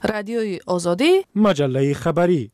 رادیوی آزادی، مجله خبری.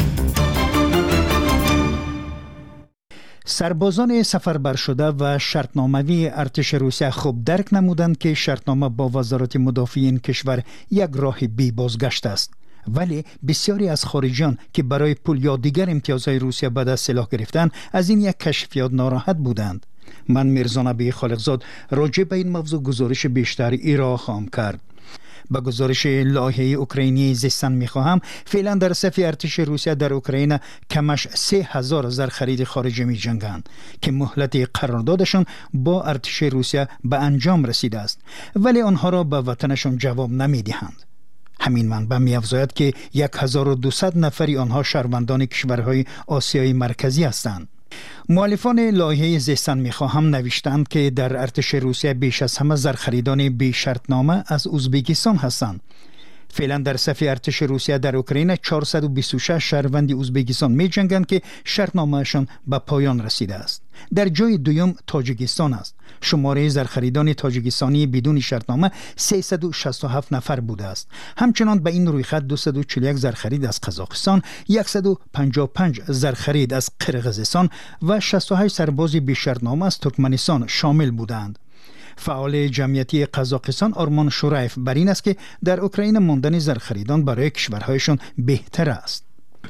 سربازان سفربر شده و شرطنامه‌ای ارتش روسیه خوب درک نمودند که شرطنامه با وزارت مدافع این کشور یک راه بی بازگشت است. ولی بسیاری از خارجیان که برای پول یا دیگر امتیازهای روسیه به دست سلاح گرفتند از این یک کشفیات ناراحت بودند. من میرزا نبی خالقزاد راجع به این موضوع گزارش بیشتر ارائه خواهم کرد. با گزارش لایحه اوکراینی زیستن میخواهم فعلا در صف ارتش روسیه در اوکراین کمش 3000 زرخرید خارجی می جنگند که مهلت قراردادشان با ارتش روسیه به انجام رسیده است، ولی آنها را به وطنشان جواب نمی دهند. همین منبع می افزاید که 1200 نفری آنها شهروندان کشورهای آسیای مرکزی هستند. مؤلفان لایحه زیستن میخواهم نوشتند که در ارتش روسیه بیش از همه زرخریدان بی شرطنامه از ازبکستان هستند. فعلا در صف ارتش روسیه در اوکراین 426 شهروند ازبکستان می جنگند که شرطنامهشان به پایان رسیده است. در جای دوم تاجیکستان است. شماره زرخریدان تاجیکستانی بدون شرطنامه 367 نفر بوده است. همچنان به این رویخط 241 زرخرید از قزاقستان، 155 زرخرید از قرقیزستان و 68 سرباز بی شرطنامه از ترکمنستان شامل بودند. فعال جمعیتی قزاقستان آرمان شورایف بر این است که در اوکراین ماندن زرخریدان برای کشورهایشان بهتر است.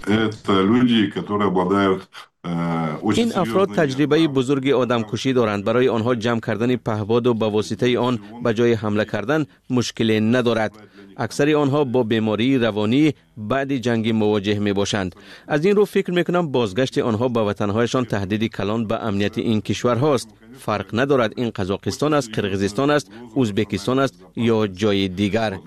این افراد تجربه بزرگ آدمکشی دارند. برای آنها جمع کردن پهپاد و به واسطه آن به جای حمله کردن مشکلی ندارد. اکثر آنها با بیماری روانی بعد جنگ مواجه می باشند. از این رو فکر می کنم بازگشت آنها به وطنهایشان تهدیدی کلان به امنیت این کشور هاست. فرق ندارد این قزاقستان است، قرقیزستان است، ازبکستان است یا جای دیگر.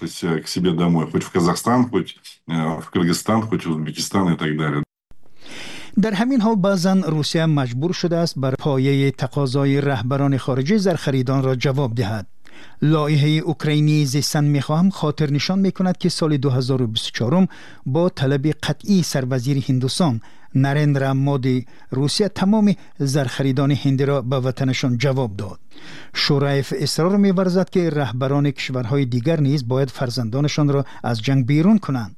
در همین حال بعضا روسیه مجبور شده است بر پایه تقاضای رهبران خارجی زرخریدان را جواب دهد. لایحه اوکراینی زیستن میخواهم خاطر نشان میکند که سال 2024 با طلب قطعی سروزیر هندوستان نریندرا مودی روسیه تمام زرخریدان هندی را به وطنشان جواب داد. شورایف اصرار می‌ورزد که رهبران کشورهای دیگر نیز باید فرزندانشان را از جنگ بیرون کنند.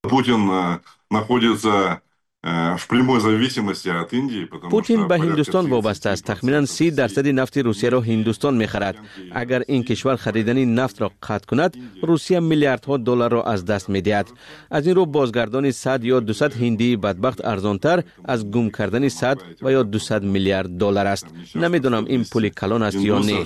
پوتین به هندوستان وابسته است. تخمینا 30% نفت روسیه را هندوستان می‌خرد. اگر این کشور خریدن نفت را قطع کند، روسیه میلیاردها دلار را از دست می‌دهد. از این رو بازگردان 100 یا 200 هندی بدبخت ارزانتر از گم کردن 100 و یا 200 میلیارد دلار است. نمیدونم این پول کلان است یا نه.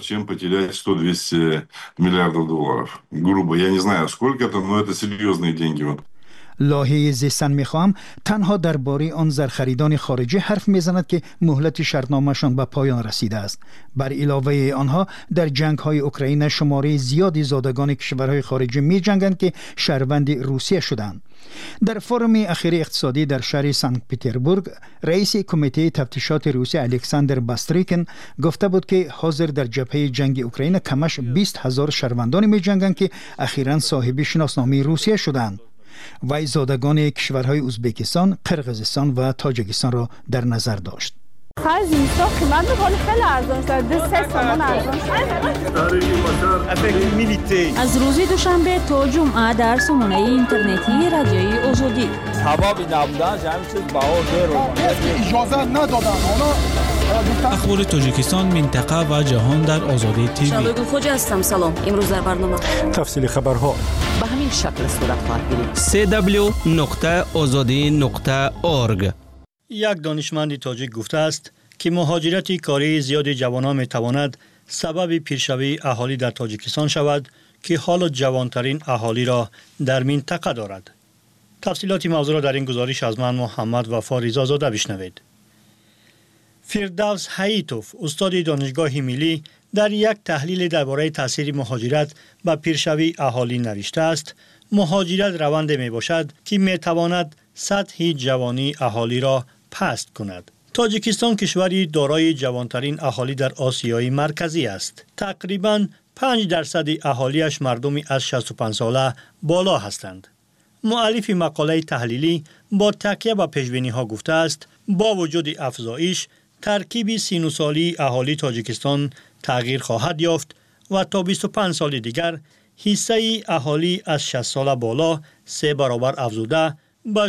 لایحه زیستن میخواهم تنها درباره آن زرخریدان خارجی حرف میزند که مهلت شرطنامه‌شان به پایان رسیده است. بر علاوه آنها در جنگ‌های اوکراین شماره زیادی زادگان کشورهای خارجی می‌جنگند که شهروند روسیه شدند. در فورم اخیر اقتصادی در شهر سنت پترزبورگ رئیس کمیته تفتیشات روسیه الکساندر باستریکن گفته بود که حاضر در جبهه جنگ اوکراین کمش 20,000 شهروندان می‌جنگند که اخیراً صاحب شناسنامه روسیه شدند. وی زادگان کشورهای ازبکستان، قرقیزستان و تاجیکستان را در نظر داشت. از روز دوشنبه تا جمعه در سامانه اینترنتی رادیوی آزادی. اخبار تاجیکستان، منطقه و جهان در آزادی تیوی. شبکه خوج هستم. سلام. امروز در برنامه تفصیل خبرها به همین شکل صورت خواهد گرفت. www.azadi.org. یک دانشمند تاجیک گفته است که مهاجرت کاری زیاد جوانان میتواند سبب پیشروی اهالی در تاجیکستان شود که حال جوانترین اهالی را در منطقه دارد. تفصیلات موضوع را در این گزارش از من محمد وفا رضازاده بشنوید. فردوس حییتوف، استاد دانشگاه ملی، در یک تحلیل درباره تاثیر مهاجرت به پیشروی اهالی نوشته است: مهاجرت روند می باشد که می تواند سطح جوانی اهالی را پست کند. تاجیکستان کشوری دارای جوانترین اهالی در آسیای مرکزی است. تقریباً 5% اهالیش مردمی از 65 ساله بالا هستند. مؤلف مقاله تحلیلی با تکیه به پیش‌بینی‌ها گفته است با وجود افزایش ترکیب 39 سالی اهالی تاجیکستان تغییر خواهد یافت و تا 25 سال دیگر حصه اهالی از 60 سال بالا 3 برابر افزوده به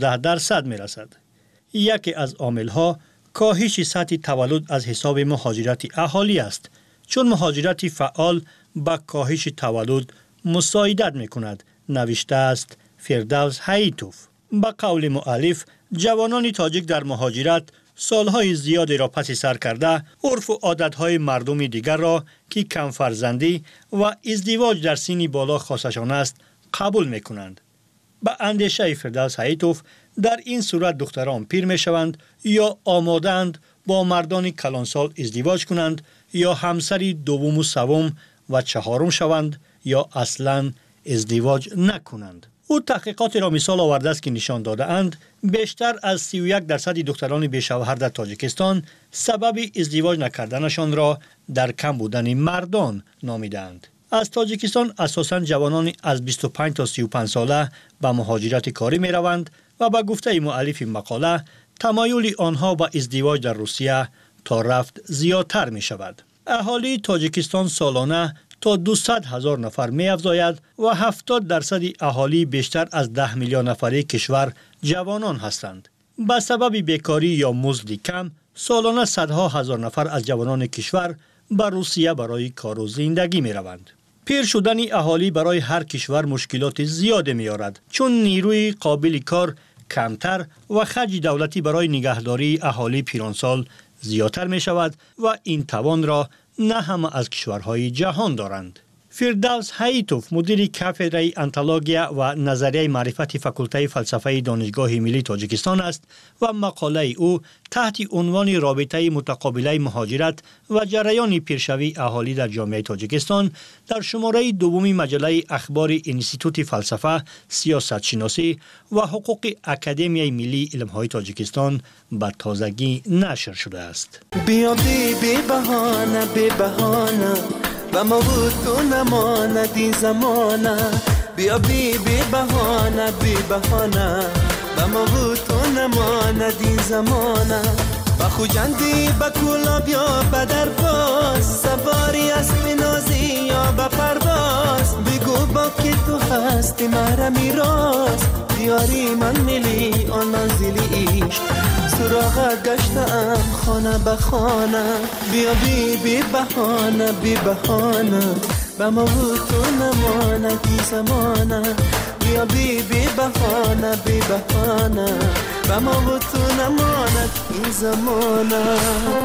16% می رسد. یکی از عامل‌ها کاهش سطح تولد از حساب مهاجرت اهالی است، چون مهاجرت فعال با کاهش تولد مساعدت می کند، نوشته است فردوس حییتوف. با قول مؤلف، جوانان تاجیک در مهاجرت سالهای زیادی را پس سر کرده، عرف و عادتهای مردم دیگر را که کم فرزندی و ازدواج در سنی بالا خاصشان است قبول می کنند. با اندیشه فردوس حییتوف، در این صورت دختران پیر می شوند یا آمادند با مردان کلانسال ازدواج کنند یا همسری دوم و سوم و چهارم شوند یا اصلاً ازدواج نکنند. او تحقیقاتی را مثال آورده است که نشان داده اند بیشتر از 31% دختران بیشوهر در تاجیکستان سبب ازدواج نکردنشان را در کم بودن مردان نامیدند. از تاجیکستان اساساً جوانان از 25 تا 35 ساله به مهاجرت کاری می روند و با گفته مؤلف مقاله تمایل آنها به ازدواج در روسیه تا رفت زیادتر می شود. اهالی تاجیکستان سالانه تا 200,000 نفر می افزاید و 70% اهالی بیشتر از 10 میلیون نفری کشور جوانان هستند. به سبب بیکاری یا مزد کم، سالانه صدها هزار نفر از جوانان کشور به روسیه برای کار و زندگی می روند. پیر شدن اهالی برای هر کشور مشکلات زیاده می آورد، چون نیروی قابل کار کمتر و خرج دولتی برای نگهداری اهالی پیرانسال زیادتر می شود و این توان را نه همه از کشورهای جهان دارند. فردوس حییتوف مدیر کافدره انتولوژیا و نظریه معرفت فاکولته فلسفه دانشگاه ملی تاجیکستان است و مقاله او تحت عنوان رابطه متقابله مهاجرت و جریان پیشروی اهالی در جامعه تاجیکستان در شماره دوم مجله اخبار انستیتوت فلسفه، سیاست شناسی و حقوق اکادمیای ملی علم‌های تاجیکستان به تازگی نشر شده است. بیا بی بهانه بی بهانه و ما بود تو نماند این زمانه، بیا بی بهانه بی بهانه و ما بود تو نماند این زمانه، و خوجندی با کولا بیا بدر باز، سواری اسب نازی یا با پرواز، بگو با که تو هستی مرا میراز، دیاری من ملی آن منزلی عشق، سراغت گشتم خانه به خانه، بیا بی بهانه بی بهانه و ما بود تو نماند این زمانه، بیا بی بهانه بی بهانه و ما بود تو نماند این زمانه.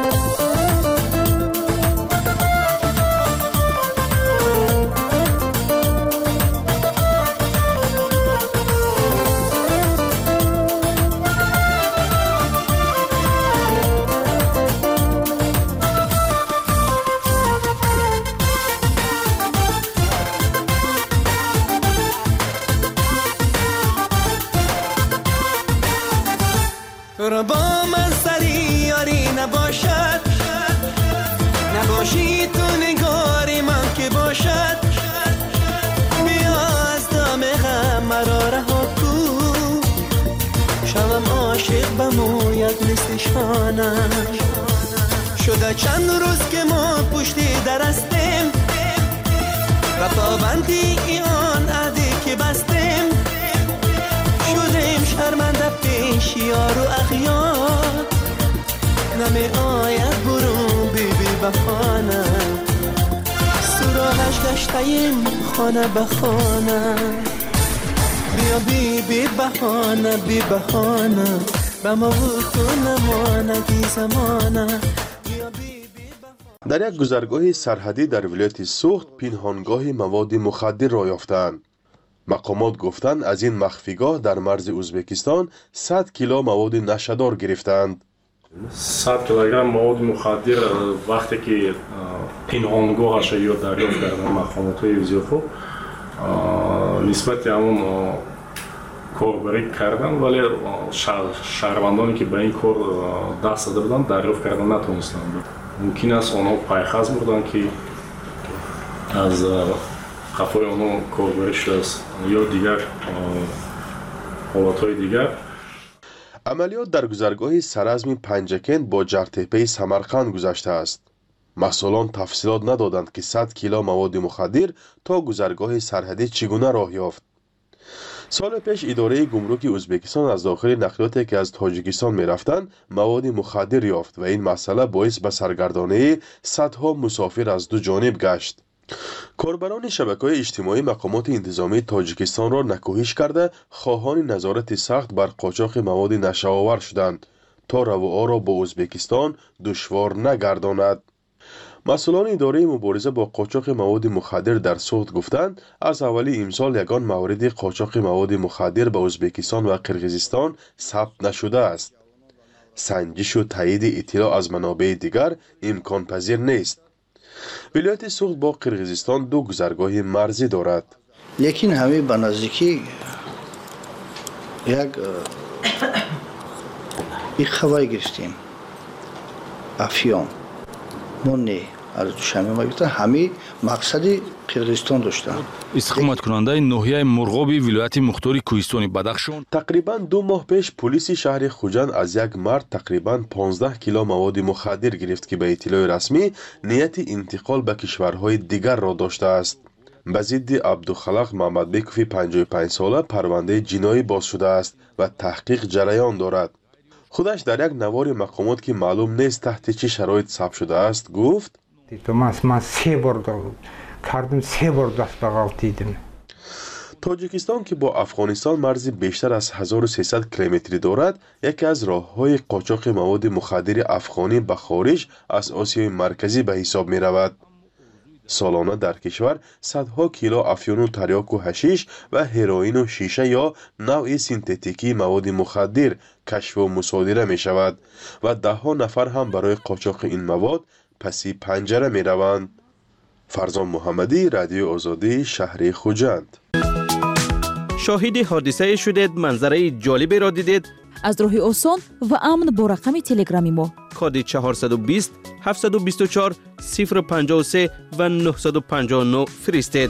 تو را با من سری یاری نباشد، نباشی تو نگاری من که باشد، بیا از دام غم مرا رها کن، شوم عاشق بموید مثل شانه، شده چند روز که ما پشتی درستیم و پابندی آن عهدی که بستیم، شدیم شرمنده پیش یار و اغیار، نمی آید برون بی بهانه، سراغش گشتیم خانه به خانه، بیا بی بهانه بی بهانه به ما بود تو نماند این زمانه. در یک گذرگاه سرحدی در ولایت سوخت پنهانگاه مواد مخدر را یافتند. مقامات گفتند از این مخفیگاه در مرز ازبکستان 100 کیلو مواد نشه‌دار گرفتند. 100 کیلوگرم مواد مخدر وقتی که پنهانگاهش را دریافت کردند مقامات وزیرخو، نسبت همون کاربری کردند، ولی شهروندانی که به این کار دست داده بودند دریافت کردن نتونستند. ممکن است آنها پایخز بودند که از خفای آنها کاربری شده است یا دیگر حالتهای دیگر. عملیات در گذرگاه سرازم پنجکن با جرتهپی سمرقند گذشته است. мас'улон тафсилот надоданд ки 100 кило маводи мухаддир то гузаргоҳи сарҳадӣ чӣ гуна роҳ ёфт. соли пеш идораи гумруки ӯзбекистон аз дохили нақлиёте ки аз тоҷикистон мерафтанд маводи мухаддир ёфт ва ин масъала боис ба саргардонии садҳо мусофир аз ду ҷониб гашт. корбарони шабакаҳои иҷтимоӣ мақомоти интизомии тоҷикистонро накӯҳиш карда хоҳони назорати сахт бар қочоқи маводи нашавовар шуданд то равоъоро бо ӯзбекистон душвор нагардонад. масъулони идораи мубориза бо қочоқи маводи мухаддир дар суғд гуфтанд аз аввали имсол ягон мавриди қочоқи маводи мухаддир ба ӯзбекистон ва қирғизистон сабт нашудааст. санҷишу таъиди иттилоъ аз манобеи дигар имконпазир нест. вилояти суғд бо қирғизистон ду гузаргоҳи марзӣ дорад. лекин ҳамин ба наздикӣ як хабар гирифтем афён мо не аз душанбе ма гирифтан ҳамин мақсади қирғизистон доштанд. истиқоматкунандаи ноҳияи мурғоби вилояти мухтори кӯҳистони Бадахшон тақрибан 2 моҳ пеш полиси шаҳри Хуҷанд аз як мард тақрибан 15 кило маводи мухаддир гирифт ки ба иттилои расмӣ нияти интиқол ба кишварҳои дигарро доштааст. ба зидди Абдухалақ Маҳмадбекови 55 сола парвандаи ҷиноӣ боз шудааст ва таҳқиқ ҷараён дорад. худаш дар як навори мақомот ки маълум нест таҳти чӣ шароит сабт шудааст гуфт: ман 3 бор кардам, 3 бор даст ба ғалт дидам. тоҷикистон ки бо афғонистон марзи бештар аз 1300 километрӣ дорад, яке аз роҳҳои қочоқи маводи мухаддири афғонӣ ба хориҷ аз Осиёи марказӣ ба ҳисоб меравад. солона дар кишвар садҳо кило афёну тарёку ҳашиш ва ҳероину шиша ё навъи синтетикии маводи мухаддир кашфу мусодира мешавад ва даҳҳо нафар ҳам барои қочоқи ин мавод паси панҷара мераванд. фарзон муҳаммадӣ, радиои озодӣ, шаҳри Хуҷанд. шоҳиди ҳодисае шудед, манзараи ҷолиберо дидед? аз роҳи осон ва амн бо рақами телеграми мо коди 420 724 053 ва 959 фиристед.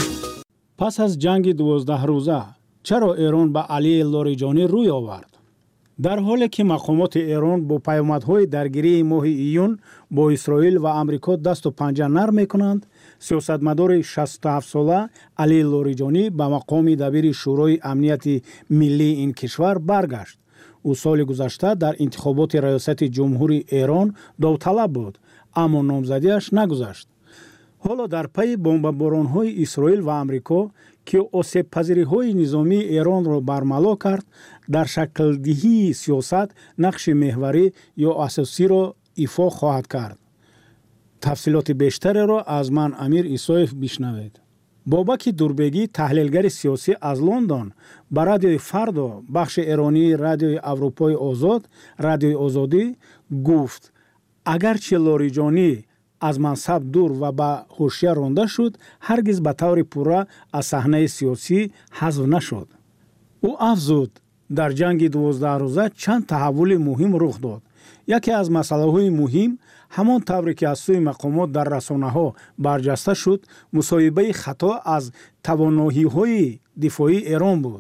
пас аз ҷанги 12 рӯза чаро Эрон ба Алии Лориҷонӣ рӯй овард? дар ҳоле ки мақомоти Эрон бо паёмадҳои даргирии моҳи июн бо Исроил ва Амрико дасту панҷа нарм мекунанд, сиёсатмадори 67-сола Алии Лориҷонӣ ба мақоми дабири шӯрои амнияти миллии ин кишвар баргашт. ӯ соли гузашта дар интихоботи раёсати ҷумҳури Эрон довталаб буд, аммо номзадиаш нагузашт. ҳоло дар пайи бомбаборонҳои Исроил ва Амрико ки осебпазириҳои низомии Эронро бармало кард, дар шаклдиҳии сиёсат нақши меҳварӣ ё асосиро ифо хоҳад кард. тафсилоти бештареро аз ман Амир Исоев бишнавед. бобаки Дурбегӣ, таҳлилгари сиёсӣ аз Лондон, ба радиои Фардо, бахши эронии радиои Аврупои Озод, радиои Озодӣ гуфт: агарчи Лориҷонӣ аз мансаб дур ва ба ҳушия ронда шуд, ҳаргиз ба таври пурра аз саҳнаи сиёсӣ ҳазф нашуд. ӯ афзуд: дар ҷанги 12 рӯза чанд таҳаввули муҳим рух дод. яке аз масъалаҳои муҳим, ҳамон тавре ки аз сӯи мақомот дар расонаҳо барҷаста шуд, мусоҳибаи хато аз тавоноҳиҳои дифоии Эрон буд.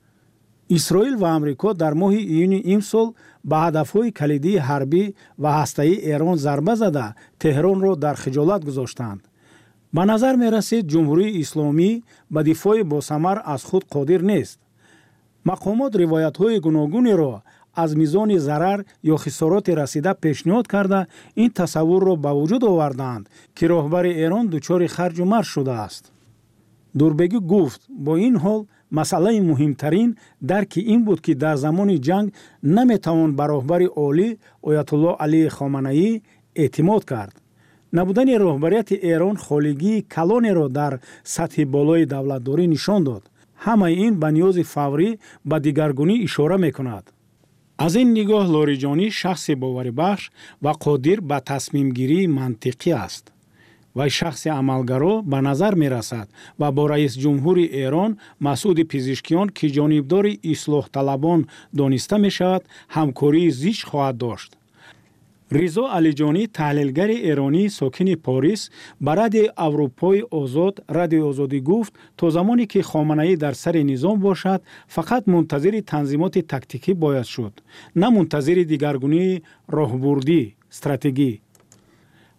Исроил ва Амрико дар моҳи июни имсол ба ҳадафҳои калидии ҳарбӣ ва ҳастаии Эрон зарба зада, Теҳронро дар хиҷолат гузоштанд. ба назар мерасед, ҷумҳурии исломӣ ба дифои босамар аз худ қодир нест. мақомот ривоятҳои гуногунеро аз мизони зарар ё хисороти расида пешниҳод карда, ин тасаввурро ба вуҷуд оварданд, ки роҳбари Эрон дучори харҷу марҷ шудааст. Дурбегӣ гуфт: бо ин ҳол масъалаи муҳимтарин дарки ин буд, ки дар замони ҷанг наметавон ба роҳбари олӣ Оятуллоҳ Алии Хоманаӣ эътимод кард. набудани роҳбарияти Эрон холигии калонеро дар сатҳи болои давлатдорӣ нишон дод. ҳамаи ин ба ниёзи фаврӣ ба дигаргунӣ ишора мекунад. аз ин нигоҳ Лориҷонӣ шахси боварибахш ва қодир ба тасмимгирии мантиқӣ аст. вай шахси амалгаро ба назар мерасад ва бо раисҷумҳури Эрон Масъуди Пизишкиён, ки ҷонибдори ислоҳталабон дониста мешавад, ҳамкории зич хоҳад дошт. Ризо Алиҷонӣ, таҳлилгари эронӣ сокини Порис, ба радиои Аврупои Озод, радиои Озодӣ гуфт: то замоне ки Хоманаӣ дар сари низом бошад, фақат мунтазири танзимоти тактикӣ бояд шуд, на мунтазири дигаргунии роҳбурдӣ, стратегӣ.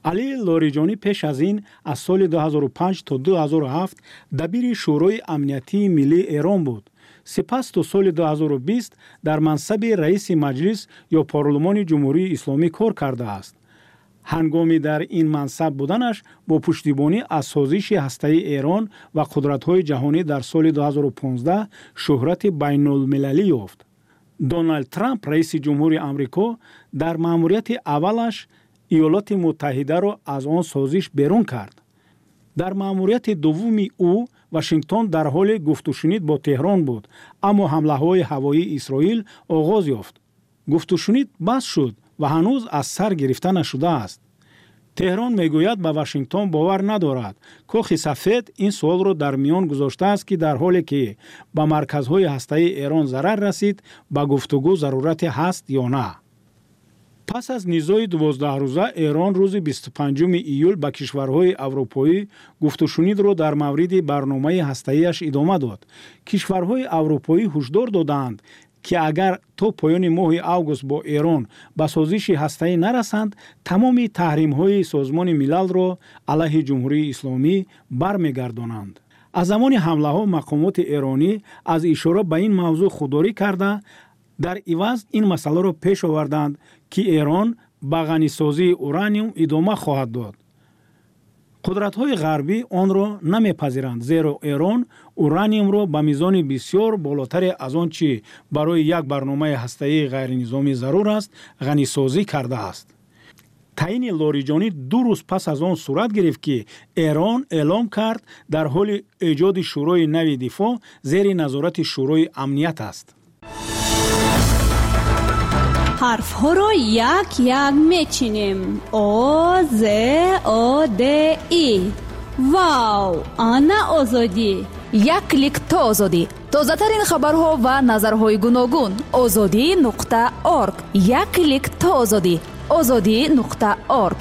علی لاریجانی پیش از این از سال 2005 تا 2007 دبیر شورای امنیتی ملی ایران بود. سپس تا سال 2020 در منصب رئیس مجلس یا پارلمان جمهوری اسلامی کار کرده است. هنگامی در این منصب بودنش با پشتیبانی از سازش هسته‌ای ایران و قدرت‌های جهانی در سال 2015 شهرت بین‌المللی یافت. دونالد ترامپ رئیس جمهوری آمریکا در مأموریت اولش ایالات متحده را از آن سازش بیرون کرد. در مأموریت دومی او واشنگتن در حال گفت و شنید با تهران بود، اما حمله‌های هوایی اسرائیل آغاز یافت. گفت و شنید بس شد و هنوز از سر گرفته نشده است. تهران میگوید به واشنگتن باور ندارد. کاخ سفید این سوال را در میان گذاشته است که در حالی که به مرکزهای هسته‌ای ایران ضرر رسید، به گفتگو ضرورت هست یا نه. پس از نزاع 12 روزه ایران روز 25 ایول به کشورهای اروپایی گفت و شنید را در مورد برنامه هسته‌ایش ادامه داد. کشورهای اروپایی هشدار دادند که اگر تا پایان ماه آگوست با ایران به سازش هسته‌ای نرسند، تمام تحریم‌های سازمان ملل را علیه جمهوری اسلامی برمیگردانند. از زمان حمله‌ها مقامات ایرانی از اشاره به این موضوع خودداری کرده، در عوض این مسئله را پیش آوردند که ایران به غنیسازی اورانیوم ادامه خواهد داد. قدرت‌های غربی آن را نمی‌پذیرند، زیرا ایران اورانیوم را به میزان بسیار بالاتر از آنچه برای یک برنامه هسته‌ای غیرنظامی ضرور است غنیسازی کرده است. تعیین لاریجانی 2 روز پس از آن صورت گرفت که ایران اعلام کرد در حال ایجاد شورای نوی دفاع زیر نظارت شورای امنیت است. حرف ها را یک یک میچینیم. آ ز آ د ای. واو، آنا آزادی. یک کلیک تا آزادی. تازه ترین خبرها و نظرهای گوناگون. azadi.org. یک کلیک تا آزادی. azadi.org.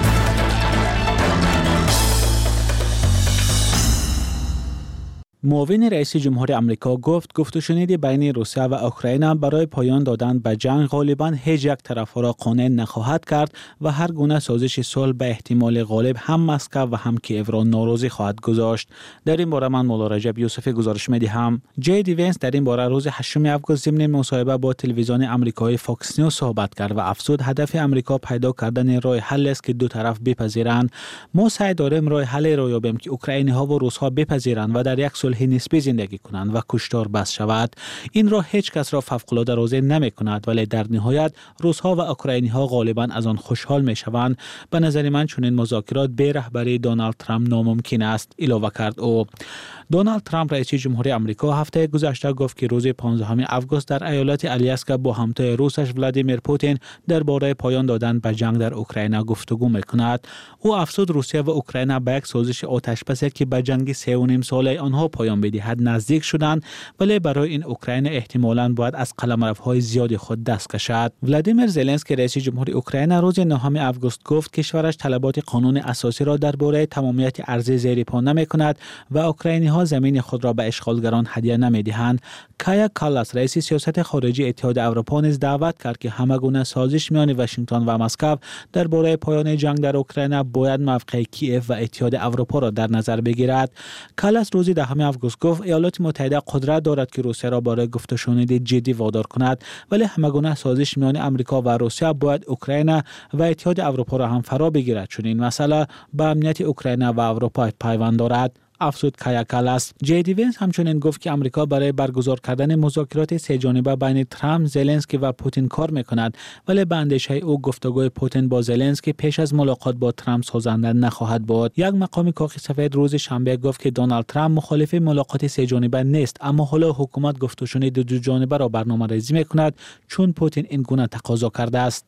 معاون رئیس جمهور آمریکا گفت و شنید بین روسیه و اوکراین برای پایان دادن به جنگ غالباً هیچ یک طرف را قانع نخواهد کرد و هر گونه سازش صلح به احتمال غالب هم مسکو و هم کیف را ناراضی خواهد گذاشت. در این باره من مولا رجب یوسفی گزارش می‌دهم. جی دی وینس در این باره روز 8 آگوست ضمن مصاحبه با تلویزیون آمریکایی فاکس نیوز صحبت کرد و افزود هدف آمریکا پیدا کردن راه حل است که دو طرف بپذیرند. ما سعی داریم راه حل را یابیم که اوکراینی‌ها و روس‌ها بپذیرند و در یک صلح نسبی زندگی کنند و کشتار بس شود. این را هیچ کس را فوق‌العاده راضی نمی‌کند، ولی در نهایت روس‌ها و اوکراینی‌ها غالباً از آن خوشحال می‌شوند. به نظر من چنین مذاکرات به رهبری دونالد ترامپ ناممکن است، اضافه کرد او. دونالد ترامپ رئیس جمهوری آمریکا هفته گذشته گفت که روز 15 آگوست در ایالت آلاسکا با همتای روسش ولادیمیر پوتین درباره پایان دادن به جنگ در اوکراین گفتگو می‌کند. او افزود روسیه و اوکراین به یک سازش آتش‌بسی که به جنگ 3.5 ساله آنها پایان بدهد نزدیک شدند، ولی برای این اوکراین احتمالاً باید از قلمروهای زیاد خود دست کشد. ولادیمیر زلنسکی رئیس جمهوری اوکراین روز 9 آگوست گفت کشورش طلبات قانون اساسی را درباره تمامیت ارضی زیر پا نمی‌کند و اوکراینی‌ها زمین خود را به اشغالگران هدیه نمی‌دهند. کایا کالاس رئیس سیاست خارجی اتحاد اروپا نیز دعوت کرد که همگونه سازش میان واشنگتن و مسکو درباره پایان جنگ در اوکراین باید موقع کیف و اتحاد اروپا را در نظر بگیرد. کالاس روز 10 آگوست گفت ایالات متحده قدرت دارد که روسیه را برای گفت و شنید جدی وادار کند، ولی همگونه سازش میان آمریکا و روسیه باید اوکراین و اتحاد اروپا را هم فرا بگیرد، چون این مسئله به امنیت اوکراین و اروپا پیوند دارد. افزود کایا کالاس. جی دی وینس همچنین گفت که آمریکا برای برگزار کردن مذاکرات سه جانبه بین ترامپ، زلنسکی و پوتین کار میکند، ولی به اندیشه او گفتگوی پوتین با زلنسکی پیش از ملاقات با ترامپ سازنده نخواهد بود. یک مقام کاخ سفید روز شنبه گفت که دونالد ترامپ مخالف ملاقات سه جانبه نیست، اما حالا حکومت گفت و شنید دو جانبه را برنامه‌ریزی میکند چون پوتین این گونه تقاضا کرده است.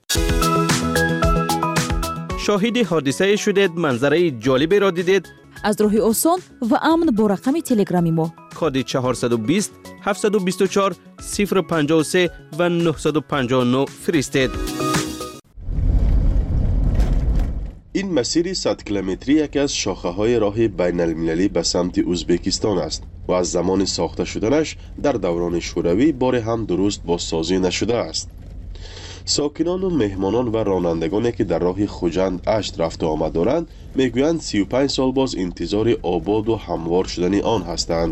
شاهد حادثه شدید، منظره جالبی را دیدید؟ از راه آسان و امن با رقم تلگرامی ما کد 420 724 053 و 959 فرستید. این مسیر 100 کیلومتری یکی از شاخه‌های راه بین المللی به سمت ازبکستان است و از زمان ساخته شدنش در دوران شوروی بار هم درست بازسازی نشده است. ساکنان و مهمانان و رانندگانی که در راه خوجند اشت رفت و آمد دارند میگویند 35 سال باز انتظار آباد و هموار شدن آن هستند.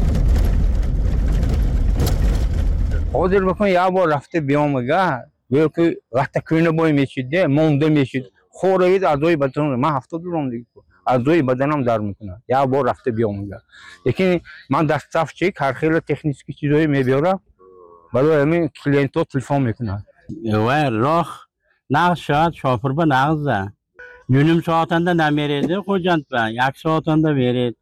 خودت بکن یا بار رفته بیامگه که وقت کنه بای میشیده مونده میشید خورید اعضای بدنم من 70 روم دیگه اعضای بدنم در میکنه یا بار رفته بیامگه یکی من دستاف چک هر خیلی تکنیکی چیزایی میبیارم برای همین کلینت ها تلفن میکنن و راه نقص شد شافر به نقصه نیم ساعتنده نمیرید خوجند به یک ساعتنده میرید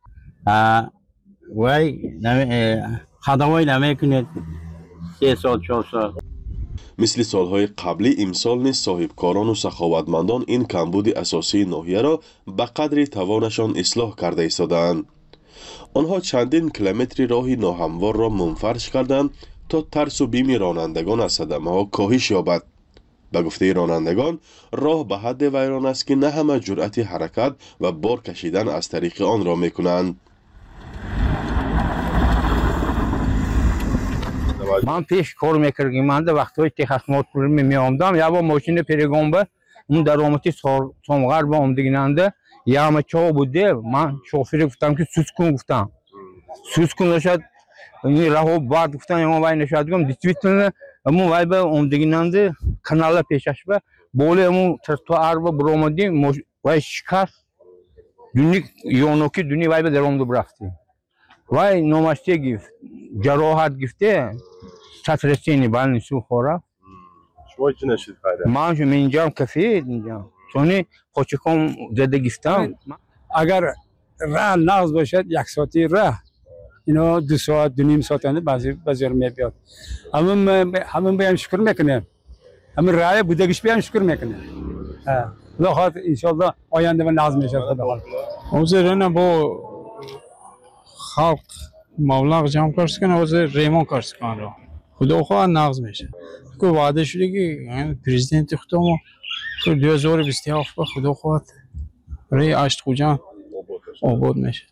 و خداوی نمیکنید 3 ساعت 4 ساعت. مثل سالهای قبلی امسال نیز صاحبکاران و سخاوتمندان این کمبود اساسی ناحیه را به قدر توانشان اصلاح کرده ایستادند. آنها چندین کیلومتر راه ناهموار را منفرش کردند تا ترس و بیم رانندگان از صدمه ها کاهش یابد. به گفته رانندگان راه به حد ویران است که نه همه جرأت حرکت و بار کشیدن از طریق آن را میکنند. من پیش کار میکردم من در وقتهای تخصمات می آمدم یا با ماشین پریگامبه اون در آمتی سامغر با آمدگیننده یا همه چا بوده من شوفیر گفتم که سوز کن گفتم سوز کن نشد این راه بعد گفتم اما وای نشد گفتم دیتویتن اما وای به آمدگیننده کانال پیشش به بوله امو ترتوار با برآمدیم وای شکست دونی یونوکی دونی وای به درام دو برفتی وای نوماشته گفت جراحت گفته سطرسینی بالنی سو خورا شما چی نشید خیره؟ من شما اینجا کفید اینجا چونی خوچکم زده گفتم اگر راه نقض باشد 1 ساعتی راه اینا 2 ساعت 2.5 ساعت انده بعضی میبیاد همون بیان شکر میکنه همون راه بودگیش بیان شکر میکنه خدا خواهد انشالله آینده و نقض میشه خدا خواهد اوزرانه با خلق مبلغ جمع کرد کنه اوزر ریمان کرد کنه رو خدا خواهد نقض میشه که وعده شده که پریزیدنت خودمون که 2027 به خدا خواهد رای اشت خوجان آباد میشه.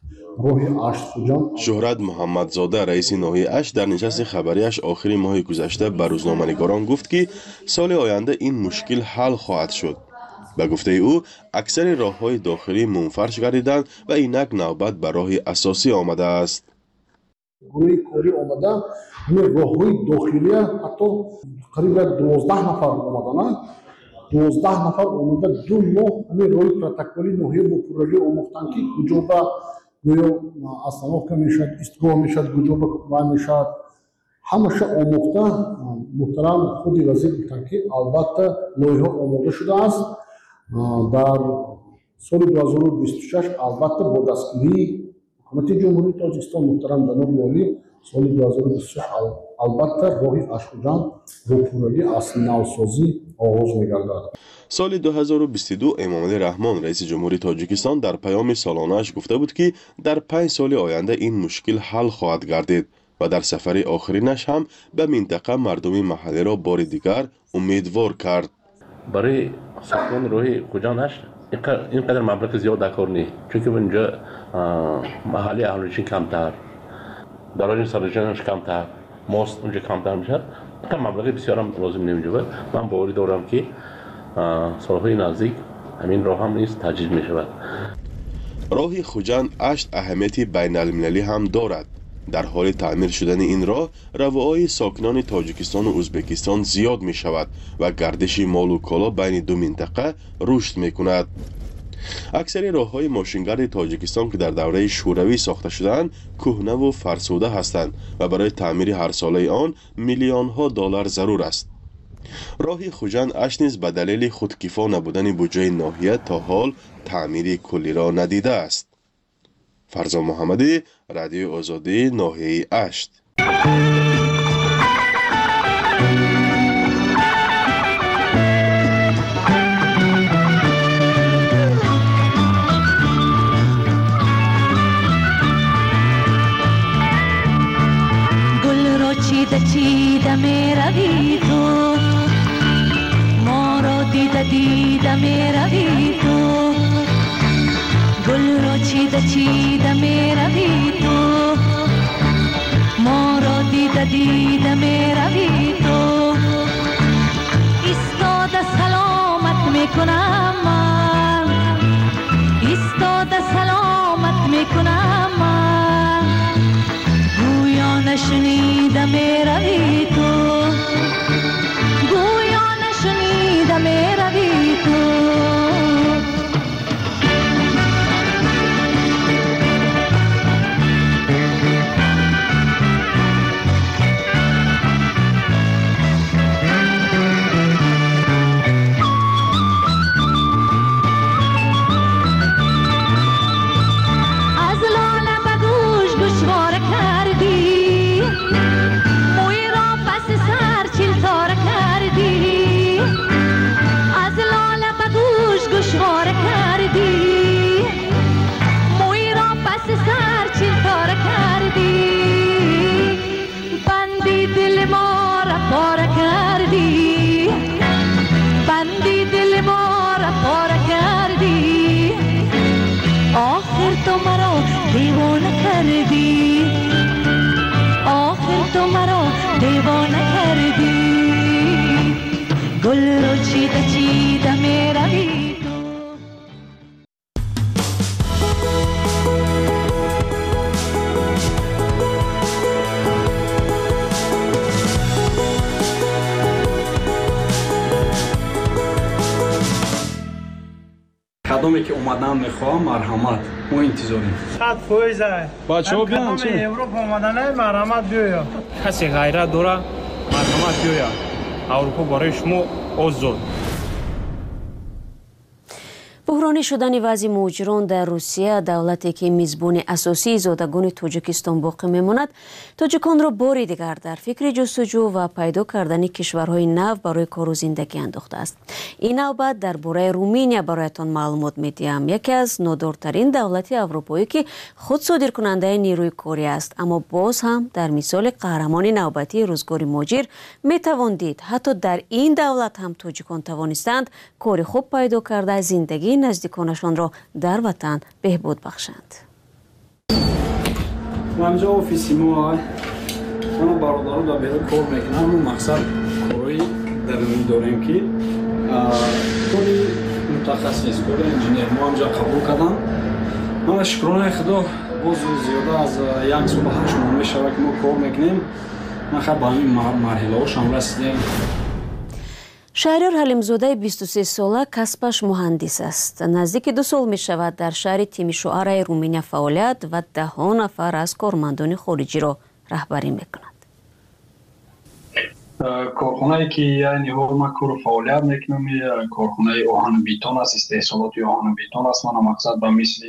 شهرت محمدزاده رئیس ناحیه اشت در نشست خبریش آخر ماه گذشته به روزنامه‌نگاران گفت که سال آینده این مشکل حل خواهد شد. به گفته او اکثر راه‌های داخلی منفرش گردیدند و اینک نوبت به راه اساسی آمده است. گروه کاری آمده همین راه‌های داخلی حتی قریب 12 نفر آمدن 12 نفر آمده 2 ماه همین راه پروتکلی ناحیه با پروژه آموختن که کجا به گویا اصناف میشد استگاه میشد کجا به کمای میشد همشه آموخته محترم خودی وزیر گفتن که البته لایحه آماده شده است در سال 2026 البته با دستگیری حکومت جمهوری تاجیکستان محترم جناب والی سال 2026 البته راه اشکجان روپورایی از نوسازی آغاز می‌گردد. سال 2022 امامعلی رحمان رئیس جمهوری تاجیکستان در پیام سالانه‌اش گفته بود که در 5 سال آینده این مشکل حل خواهد گردید و در سفر آخرینش هم به منطقه مردم محلی را بار دیگر امیدوار کرد. برای ساختمان راه خوجانش اینقدر مبلغ زیاد در کار نیست چون که اونجا محلی اهالیشون کمتر دارای سرجانش کمتر ماست اونجا کمتر میشه که مبلغ بسیار هم لازم نمیشه. من باوری دارم که سالهای نزدیک همین راه هم نیست تجدید میشود. راه خوجند اشت اهمیتی بین المللی هم دارد. در حال تعمیر شدن این راه روایای ساکنان تاجیکستان و ازبکستان زیاد می شود و گردش مال و کالا بین دو منطقه رشد می کند. اکثر راه‌های ماشینگرد تاجیکستان که در دوره شوروی ساخته شدند کهنه و فرسوده هستند و برای تعمیر هر ساله آن میلیون‌ها دلار ضرور است. راه خوجند اشت نیز به دلیل خودکفا نبودن بودجه ناحیه تا حال تعمیر کلی را ندیده است. فرزان محمدی، رادیو آزادی، ناحیه اشت. گل رو چیده میروی تو ما رو دیده میروی تو گل رو چیده میروی تو ما رو دیده میروی تو کردی آخر تو مرا دیوانه کردی گل رو چیده چیده می روی کدامی که اومدن میخوام مرحمت ما انتظاریم خط فویزه بچه‌ها بیان چه اروپا اومدن مرحمت بیایا کسی غیرت داره مرحمت بیایا اروپا برای شما آزاد بحرانی شدن وضع مهاجران در روسیه دولتی که میزبان اساسی زادگان تاجیکستان باقی میماند تاجیکان را باری دیگر در فکر جستجو و پیدا کردن کشورهای نو برای کار و زندگی انداخته است. این نوبت درباره رومانیا برایتان معلومات میدیم. یکی از نادرترین دولت اروپایی که خود صادر کننده نیروی کاری است، اما باز هم در مثال قهرمان نوبتی روزگار مهاجر میتوان دید حتی در این دولت هم تاجیکان توانستند کار خوب پیدا کرده زندگی نزدیکانشان را در وطن بهبود بخشند. اینجا آفیس ما من برادرم در بیرون کار میکنم. مقصد کاری درونی داریم که کاری متخصص کاری انجینیر ما اینجا قبول کردم. من شکرانه خدا باز زیاده از یک سال 8 ماه میشود که ما کار میکنیم. من خیلی به همین مرحله هاشم رسیدیم. شهریار حلیمزاده 23 ساله کسبش مهندس است. نزدیک 2 سال می شود در شهر تیمیشواره رومانیا فعالیت و 10 نفر از کارمندان خارجی را رهبری می کند. کارخانه‌ای که یعنی ما کار فعالیت میکنم کارخانه آهن بیتون است، استحصالات آهن بیتون است. من مقصد به مثل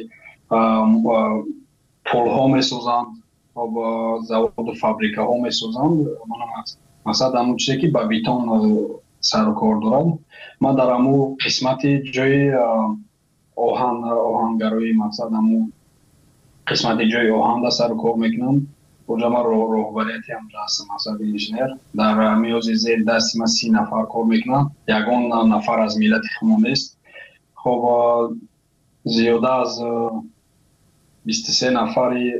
پل ها میسازند و زواد و فابریکه ها میسازند. من مقصد همون چیزی که به بیتون سر و کار دارم. من در همون قسمت جای آهنگرایی مقصد همون قسمت جای آهن سر و کار میکنم. اونجا من رهبریتی هم هستم مقصد انجینیر. در میوز زیر دست من 30 نفر کار میکنم. یگان نفر از ملت خمونه است. خب زیاده از 23 نفری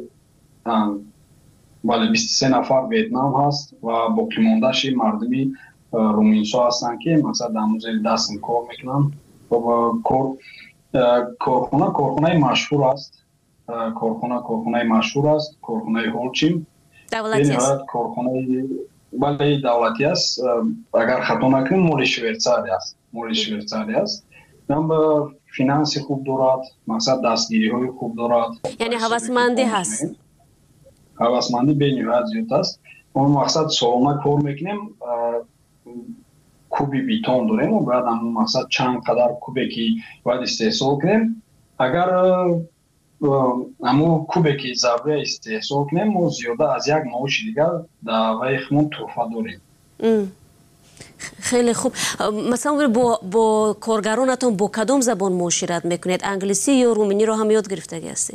بله 23 نفر ویتنام هست و باقی مونده‌اش مردمی رومینسا هستن که مثلا در موزه دستم کار میکنن. کارخانه مشهور است. کارخانه مشهور است. کارخانه هولچیم دولتی است. کارخانه بله دولتی است. اگر خطا نکنم مال شویتزاری است. هم فینانس خوب دارد. مقصد دستگیری های خوب دارد. یعنی هوسمندی هست. هوسمندی به نهایت زیاد است. ما مقصد سالانه کار میکنیم. کوبی بیتون داریم و باید همون مقصد چند قدر کوبی که باید استحصال کنیم. اگر همون کوبی که ضربه استحصال کنیم و زیاده از یک معاش دیگر در ویخمون توفه داریم. خیلی خوب. مثلا با کارگرانتون با کدام زبان معاشرت میکنید؟ انگلیسی یا رومانی رو هم یاد گرفتگی هستید؟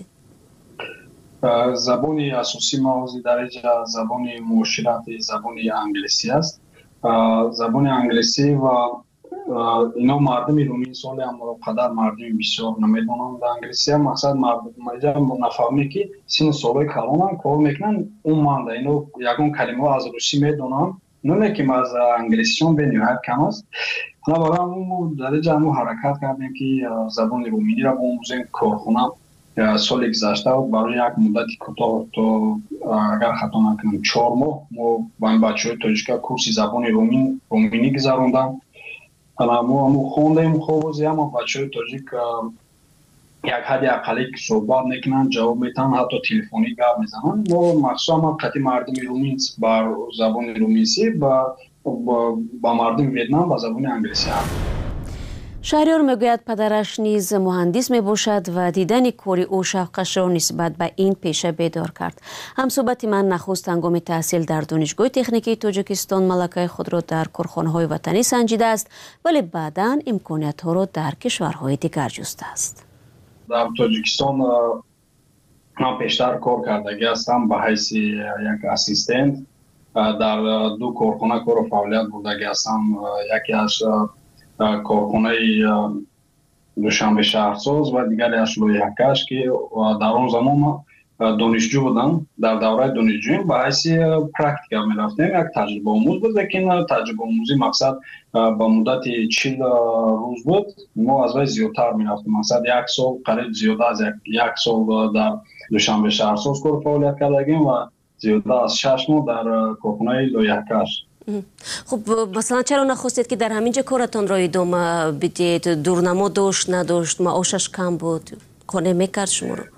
زبان اساسی ما از درجه زبان معاشرت زبان انگلیسی است. زبان انگلیسی و اینا مردم رومی سال هم قدر مردم بسیار نمیدونن در انگلیسی هم مقصد مردم نفهمی که سین سال کلان کار میکنن اون مانده اینو یکون کلمه از روسی میدونن نونه که از انگلیسیشون به نهایت کم است. حالا برای همون درجه همون حرکت کردیم که زبان رومانی را با موزه کارخونه سال گذشته برای یک مدت کوتاه تا اگر خطا نکنم 4 ماه ما با این بچه‌های تاجیک کورس زبان رومانی گذروندم. حالا ما خوندیم خوب اما بچه‌های تاجیک یک حد اقلی که صحبت میکنن جواب میتن حتی تلفنی گپ میزنن. ما مخصوصا قطعی مردم رومی بر زبان رومانسی با مردم ویتنام با زبان انگلیسی هم. شهریار میگوید پدرش نیز مهندس می باشد و دیدن کاری او شوقش را نسبت به این پیشه بیدار کرد. همصحبت من نخست هنگام تحصیل در دانشگاه تکنیکی تاجیکستان ملکه خود را در کارخانه‌های وطنی سنجیده است ولی بعداً امکانات ها را در کشورهای دیگر جسته است. در تاجیکستان من پیشتر کار کردگی هستم به حیث یک اسیستنت. در 2 کارخانه کار و فعالیت بودگی هستم. یکی از کارخانه دوشنبه شهرساز و دیگری از لوی حکش که در اون زمان دانشجو بودم در دوره دانشجویی به حیث پرکتیکال میرفتیم یک تجربه آموز بود لیکن تجربه آموزی مقصد با مدت 40 روز بود ما از وی زیادتر میرفتیم مقصد یک سال قریب زیاده از یک سال در دوشنبه شهرساز کار فعالیت کردیم و زیاده از 6 ماه در کارخانه لویحکش. خب مثلا چرا نخواستید که در همینجا کارتان را ادامه بدید؟ دورنما داشت نداشت معاشش کم بود کنه میکرد شما رو؟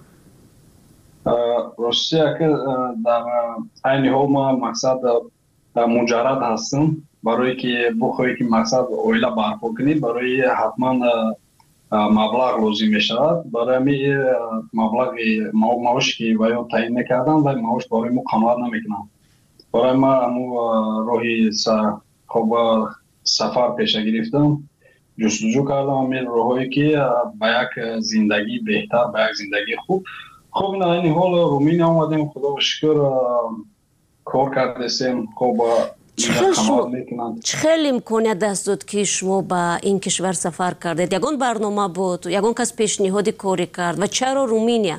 روسیه که در این حال ما مقصد مجرد هستم برای که بخواهی که مقصد اویله برپا کنید برای حتما مبلغ لازم می شود برای همی مبلغ معاش که باید تعیین میکردن و معاش برای ما قناعت نمیکنم برای ما راهی خوب سفر پیشه گرفتم جستجو کردم همین راهایی که به یک زندگی بهتر به یک زندگی خوب خب نه این حال رومینیا آمدیم خدا و شکر کار کردیم خب چه خیلی امکانیت دست داد که شما به این کشور سفر کردید؟ یگان برنامه بود؟ یگان کس پیشنهاد کاری کرد؟ و چرا رومینیا؟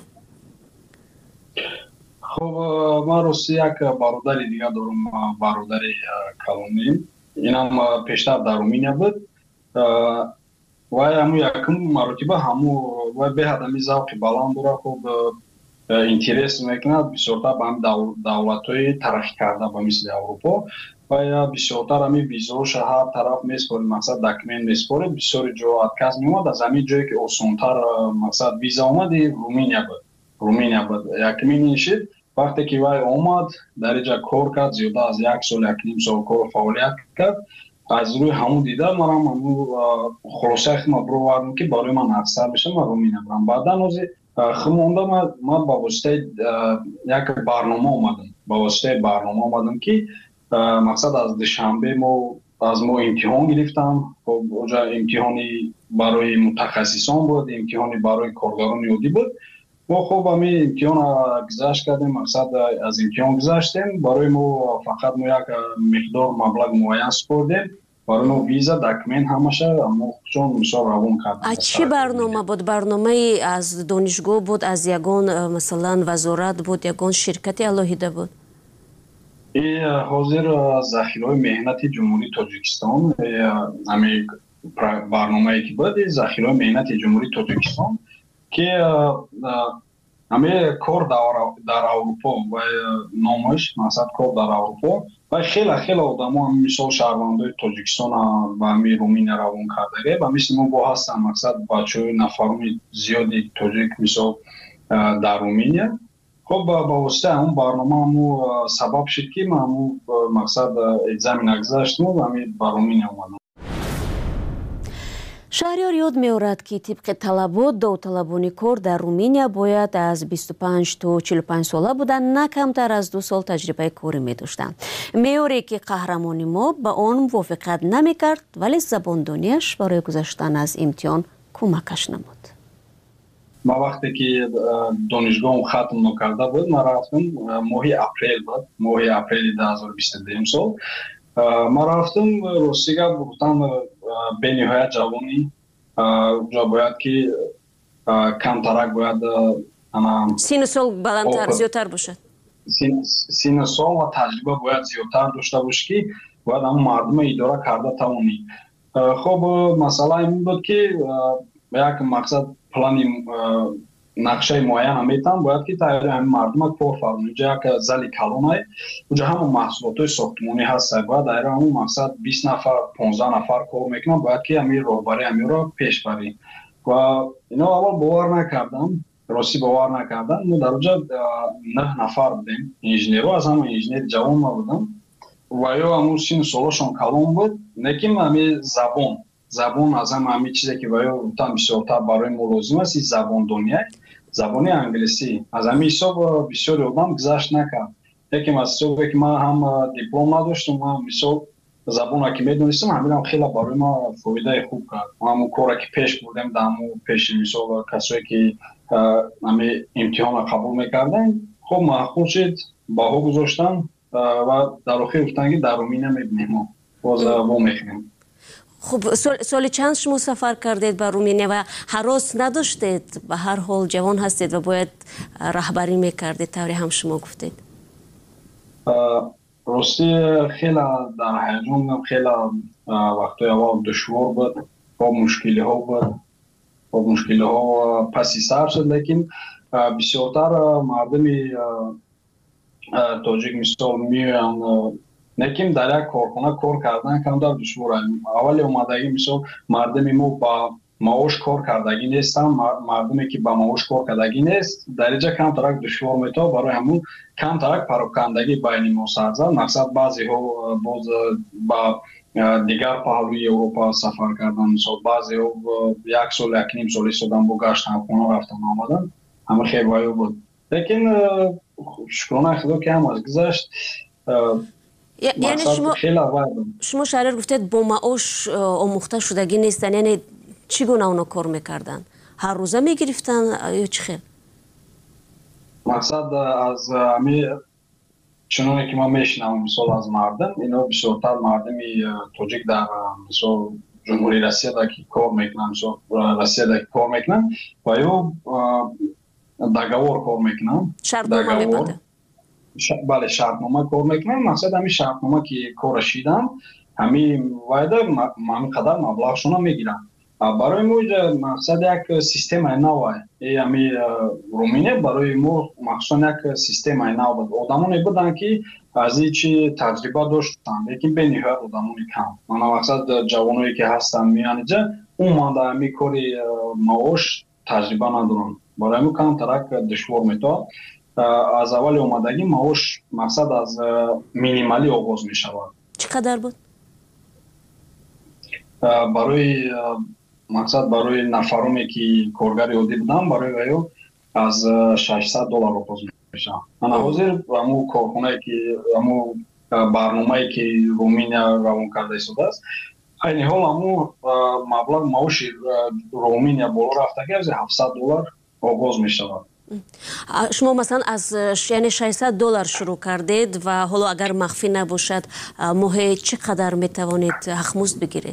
خب ما روسیه یک برادر دیگه دارم برادر کلونی این هم پیشتر در رومینیا بود و همو یکم مراتبه همو و به هدمی زوقی بلند داره خب اینترس میکند بسیارتر به هم دولت‌های ترقی کرده به مثل اروپا و بسیارتر همی ویزا شهر طرف میسپارید مقصد دکمنت میسپارید بسیار جا کس میومد از همین جایی که آسان‌تر مقصد ویزا آمد رومینیا بود یکمین نشید وقتی که وای آمد در اینجا کار کرد زیاده از 1 سال 1.5 سال کار فعالیت کرد از روی همون دیده من هم خلاصه خیلی بروردم که برای من افسر بشم و رومینیا برم بعدا نوزی خمونده ما با واسطه یک برنامه آمدم که مقصد از دوشنبه از ما امتحان گرفتم خب اونجا امتحانی برای متخصصان بود امتحانی برای کارگران عادی بود ما خب همین امتحان گذشت کردیم مقصد از امتحان گذشتیم برای ما فقط ما یک مقدار مبلغ معین سپردیم برای ما ویزا دکمنت همشه اما چون مثال روان کردیم. از چی برنامه بود؟ برنامه از دانشگاه بود از یگان مثلا وزارت بود یگان شرکتی علاهیده بود؟ این حاضر ذخیره مهنت جمهوری تاجیکستان همین برنامه که بود ذخیره مهنت جمهوری تاجیکستان که همه کار در اروپا و نامش مقصد کار در اروپا و خیلی آدما هم مثل شهروندای تاجیکستان و همین رومینیا روان کرده و مثل ما با هستن مقصد بچه‌های نفرمی زیادی تاجیک مثل در رومینیا خب با واسطه اون برنامه همو سبب شد که ما همو مقصد اگزامین اگذاشتم و همین با رومینیا اومدم. شهریار یاد می‌آورد که طبق طلبات داوطلبانی کار در رومینیا باید از 25 تا 45 ساله بودن نه کمتر از 2 سال تجربه کاری می‌داشتند. معیاری که قهرمان ما به آن موافقت نمی‌کرد ولی زباندانیش برای گذشتن از امتحان کمکش نمود. ما وقتی که دانشگاه ختم نکرده بود ما رفتم ماه اپریل 2022 سال ما رفتم روسیه گفتم به نهایت جوانی جا باید که کمترک باید سین سال بلندتر زیادتر باشد سین سال و تجربه باید زیادتر داشته باشه که باید هم مردم اداره کرده توانی خب مسئله این بود که یک مقصد پلان نقشه معین همیتن باید که تایید همین مردم کار فرمون اینجا یک زلی کلونه اونجا همون محصولات های ساختمانی هست باید در همون مقصد 20 نفر 15 نفر کار میکنن باید که همین راهبری همین را پیش بریم و اینا اول باور نکردم راستی باور نکردم ما در اونجا 9 نفر بودیم انجینیر از همون انجینیر جوان ما بودم و یا همون سین سالشون کلون بود لیکن همین زبان از همین چیزی که باید گفتم بسیارتر برای ما لازم است زبان دنیا زبان انگلیسی از همین حساب بسیار آدم گذشت نکرد یکی از صبح که ما هم دیپلم نداشتم ما مثال زبان که میدونستم همین هم خیلی برای ما فایده خوب کرد ما همون کار که پیش بردیم در همون پیش مثال کسایی که همین امتحان قبول میکردن خب معقول شد باها گذاشتن و در آخر گفتن که در رومینیا میبینیم باز با میخونیم خب سال چند شما سفر کردید به رومانیا و هراس نداشتید؟ به هر حال جوان هستید و باید رهبری میکردید، طوری هم شما گفتید. راستی خیلی در هیجان، خیلی وقتی اول دشوار بود، با مشکلی ها بود، با مشکلی ها پسی سر شد، لیکن بسیارتر مردمی تاجیک مثال میان نکیم در یک کارخانه کار کردن کم در دشوار است. اولی اومدگی مثال مردمی ما با معاش کار کردگی نیستن، مردمی که با معاش کار کردگی نیست درجه کم ترک دشوار میتا، برای همون کم ترک پراکندگی بین ما سرزد. مقصد بعضی ها باز با دیگر پهلوی اروپا سفر کردن، مثال بعضی ها یک سال یک نیم سالی شدن با گشتن خونه رفتن آمدن، همه خیلی وایو بود. لیکن شکرانه خدا که هم از گذشت. یعنی شما شهریر گفتید با معاش آموخته شدگی نیستن، یعنی چگونه اونا کار میکردن؟ هر روزه میگرفتن یا چی خیل؟ مقصد از همی چنانه که ما میشنم مثال از مردم، اینا بسیارتر مردمی تاجیک در مثال جمهوری روسیه در که کار میکنن، مثال روسیه در که کار میکنن و یا دگوار کار میکنن، شرطنامه میبنده. بله شرطنامه کار میکنن. مقصد همین شرطنامه که کار شیدن همین وایده همین قدر مبلغشون هم میگیرن. برای ما مقصد یک سیستم نوه همین رومانیا برای ما مخصوصا یک سیستم نوه بود. آدمانی بودن که از هیچی تجربه داشتن، لیکن به نهایت آدمانی کم. من مقصد جوانایی که هستن میان اینجا اون مانده همین کاری معاش تجربه ندارن، برای ما کم ترک دشوار میتا. از اول اومدگی معاش مقصد از مینیمالی آغاز می شود. چقدر بود؟ برای مقصد برای نفرامی که کارگر عادی بودن برای ویو از $600 آغاز می شود. من حاضر همون کارخانه که همون برنامه‌ای که رومانیا روان کرده شده است، این حال همون مبلغ معاش رومانیا بالا رفته از $700 آغاز می شود. شما مثلا از یعنی $600 شروع کردید و حالا اگر مخفی نباشد ماهی چقدر میتوانید اخموز بگیرید؟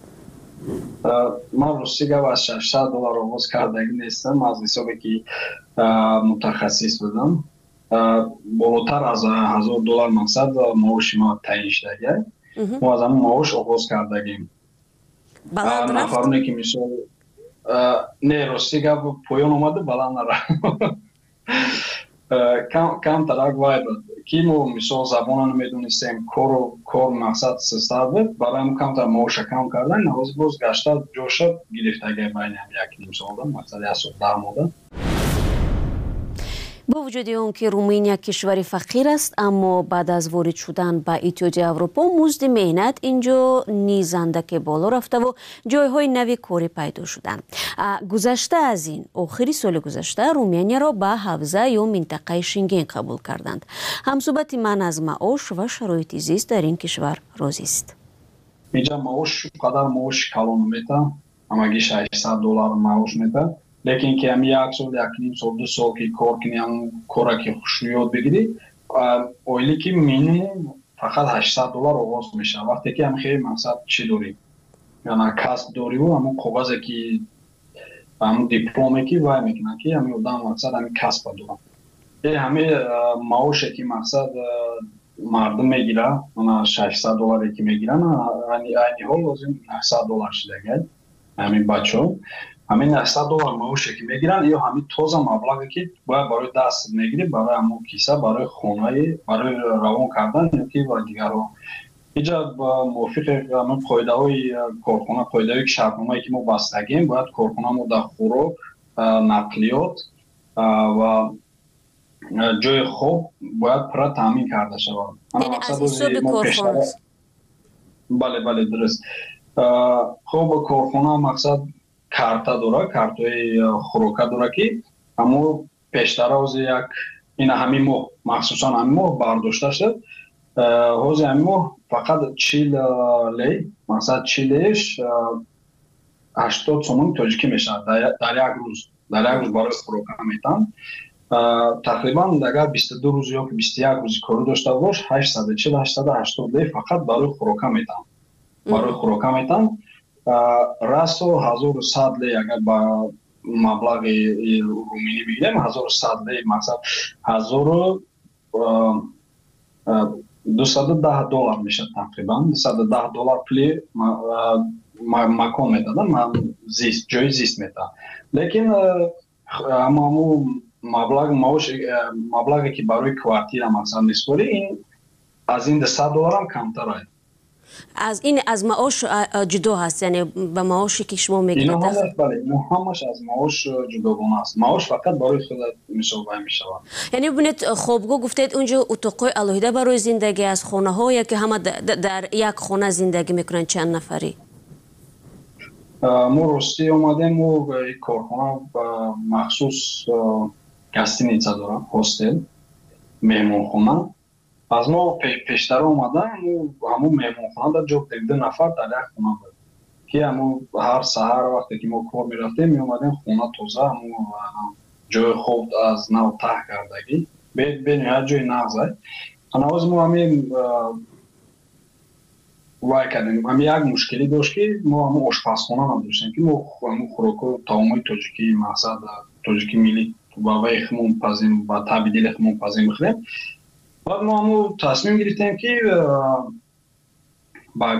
من روسیگه و از $600 آغاز کردگی نیستم، از حسابی که متخصص بودم بالاتر از $1000 مقصد معاش ما تعیین شده. ما از همون معاش آغاز کردگیم. نفرانی که مثال نه روسیگه پایان اومده بلند نره کم ترک وای بود که ما مثال زبان نمیدونستیم کار مقصد سستر بود، برای هم کم تر معاش کم کردن نواز باز گشته جو شد گرفتگی بین هم یک نیم سال مقصد یک سال در مورد. با وجود اون که رومانیا کشوری فقیر است، اما بعد از وارد شدن به اتحادیه اروپا مزد مهنت اینجا نیز اندک بالا رفته و جایهای نوی کاری پیدا شدن. گذشته از این آخری سال گذشته رومانیا را به حوزه یا منطقه شنگن قبول کردند. همصحبت من از معاش و شرایط زیست در این کشور راضی است. اینجا معاش قدر معاش کلان میته، همگی $600 معاش میته، لیکن که هم یک سال، یک نیم سال، 2 سال که کار کنی هم کار که خوش یاد بگیری اولی که مینیموم فقط $800 آغاز میشه. وقتی که هم خیلی مقصد چی داری یعنی کسب داری و همون کاغذی که همون دیپلومی که وای میکنن که همین آدم مقصد همین کسب دارن. یه همه معاشی که مقصد مردم میگیره اون $600 که میگیرن اینی حال لازم $900 شده. همین بچه همین $900 معاشی که میگیرن یا همین تازه مبلغی که باید برای دست میگیری برای همون کیسه، برای خونه، برای روان کردن یا که برای دیگر ها. اینجا با موافق همون قاعده های کارخانه، قاعده های شرطنامه‌ای که ما بستگیم، باید کارخانه ما در خوراک، نقلیات و جای خوب باید پر تامین کرده شود. یعنی از حساب کارخانه؟ بله درست. خب کارخانه مقصد کارتا داره، کارتای خوراک داره که همو پیشتر از یک این همین ماه مخصوصا همین ماه برداشته شد. حوز همین ماه فقط 40 لی مقصد 40ش 80 سومون تاجیکی میشه در یک روز برای خوراک میتن. تقریبا اگر 22 روز یا 21 روز کار داشته باش 840 880 لی فقط برای خوراک میتن. расо 1100 лей агар ба маблағи румини бигирем 1100 лей мақсад $210 мешад тақрибан $210 пули макон медадам зист ҷои зист медадам лекин амаму маблағе ки барои квартира мақсад мисборӣ ин аз ин $200 ҳам камтар аст از معاش جدا هست یعنی به معاشی که شما میگید بله همش از معاش جداگانه است معاش فقط برای خودت مصوبه میشود یعنی ببینید خوابگاه گفتید اونجا اتاقای علاهیده برای زندگی از خانه ها یا که همه در یک خانه زندگی میکنن چند نفری ما راستی اومدیم و کارخانه مخصوص گستینیڅه داره هاستل مهمانخانه از ما پیشتر اومدن همون مهمانخانه در جا 2 نفر در یک خانه بود که همون هر سحر وقتی که ما کار میرفتیم می اومدیم خانه تازه همون جای خوب از نو ته کردگی به نهایت جای نغزه انواز ما همین وای کردیم همین یک مشکلی داشت که ما همون آشپزخانه هم داشتیم که ما همون خوراک طعامای تاجیکی مقصد تاجیکی ملی با وای خمون پزیم با تبدیل خمون پزیم بخوریم بعد ما همون تصمیم گرفتیم که با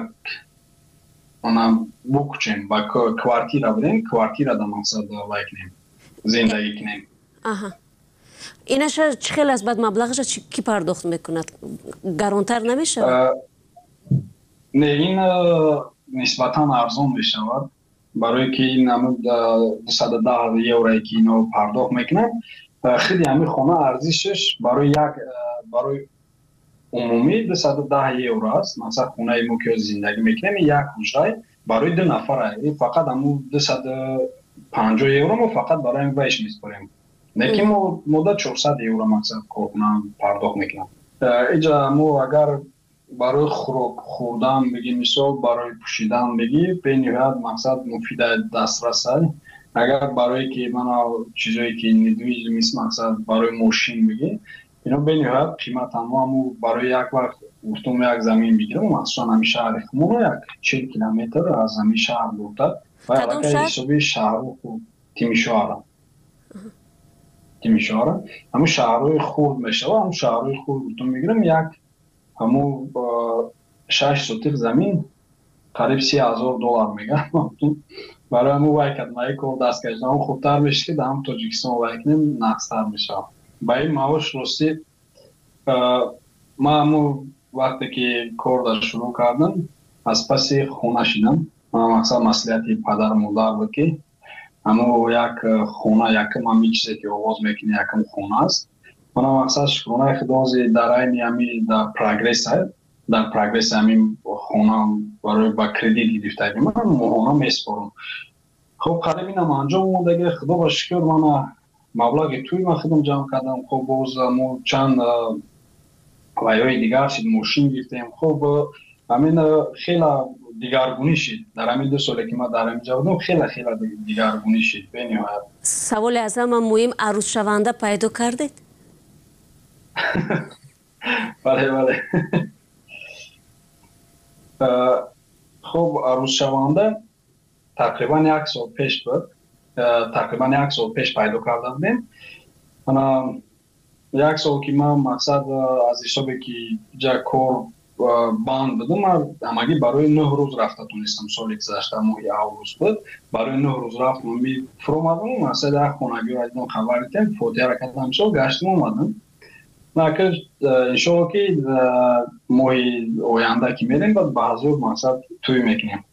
بکچیم با کوارتیر بریم کوارتیر در مقصد وای کنیم زندگی کنیم اینش چه خیلی از بعد مبلغش کی پرداخت میکند گرانتر نمیشه نه این نسبتا ارزان میشود برای که این همون 210 یورویی که اینو پرداخت میکنن خیلی همین خانه ارزشش برای عمومی 210 یورو است مثلا خونه ما که زندگی میکنیم یک حجره برای 2 نفر فقط همون 250 یورو ما فقط برای این ویش میسپاریم لیکن ما مدت 400 یورو مثلا کارکنان پرداخت میکنم اینجا ما اگر برای خوردن بگی مثال برای پوشیدن بگی به نهایت مقصد مفید دسترس است اگر برای که من چیزایی که ندویج میست مقصد برای ماشین بگی اینا به نهایت قیمت همو برای یک وقت گفتم یک زمین بگیرم مثلا همین شهر خمون یک 40 کیلومتر از همین شهر دورتر و علاقه حسابی شهر تیمیشواره همون شهرهای خورد میشه و همون شهرهای خورد گفتم میگیرم یک همون 6 سوتیق زمین قریب $30,000 میگه برای همون وای کدمایی که دست کشیدن همون خوبتر میشه که در هم تاجیکستان وای کنیم نقصتر میشه با این معاش راستی ما همون وقتی که کار در شروع کردم از پسی خونه شدم مقصد مسئولیتی پدر مادر بود که همون یک خونه یکم همین چیزی که آواز میکنه یکم خونه است من مقصد خونه خدازی در این همین در پروگرس هست در پروگرس همین خونه برای با کردیت گرفته من ماهانه میسپارم خب قریب اینم انجام اومده خدا با شکر من مبلغ توی من خودم جمع کردم خب باز چند وایای دیگر شد ماشین گرفتیم خب همین خیلی دیگرگونی شد در همین 2 سالی که ما در اینجا بودم خیلی دیگرگونی شد به نهایت سوال از هم مهم عروس شونده پیدا کردید بله خب عروس شونده تقریبا 1 سال پیش بود تقریبا 1 سال پیش پیدا کرده بودیم 1 سال که من مقصد از حسابی که جا کار بند بودم همگی برای 9 روز رفته تونستم سالی گذشته ماهی اوروز بود برای 9 روز رفتم می فرو آمدم مثلا یک خانگی را دیدم خبر دیدم فوتیا را کردم سال گشتم اومدم نکه انشاءالله که ماهی آینده که میریم بعد به حضور مقصد توی میکنیم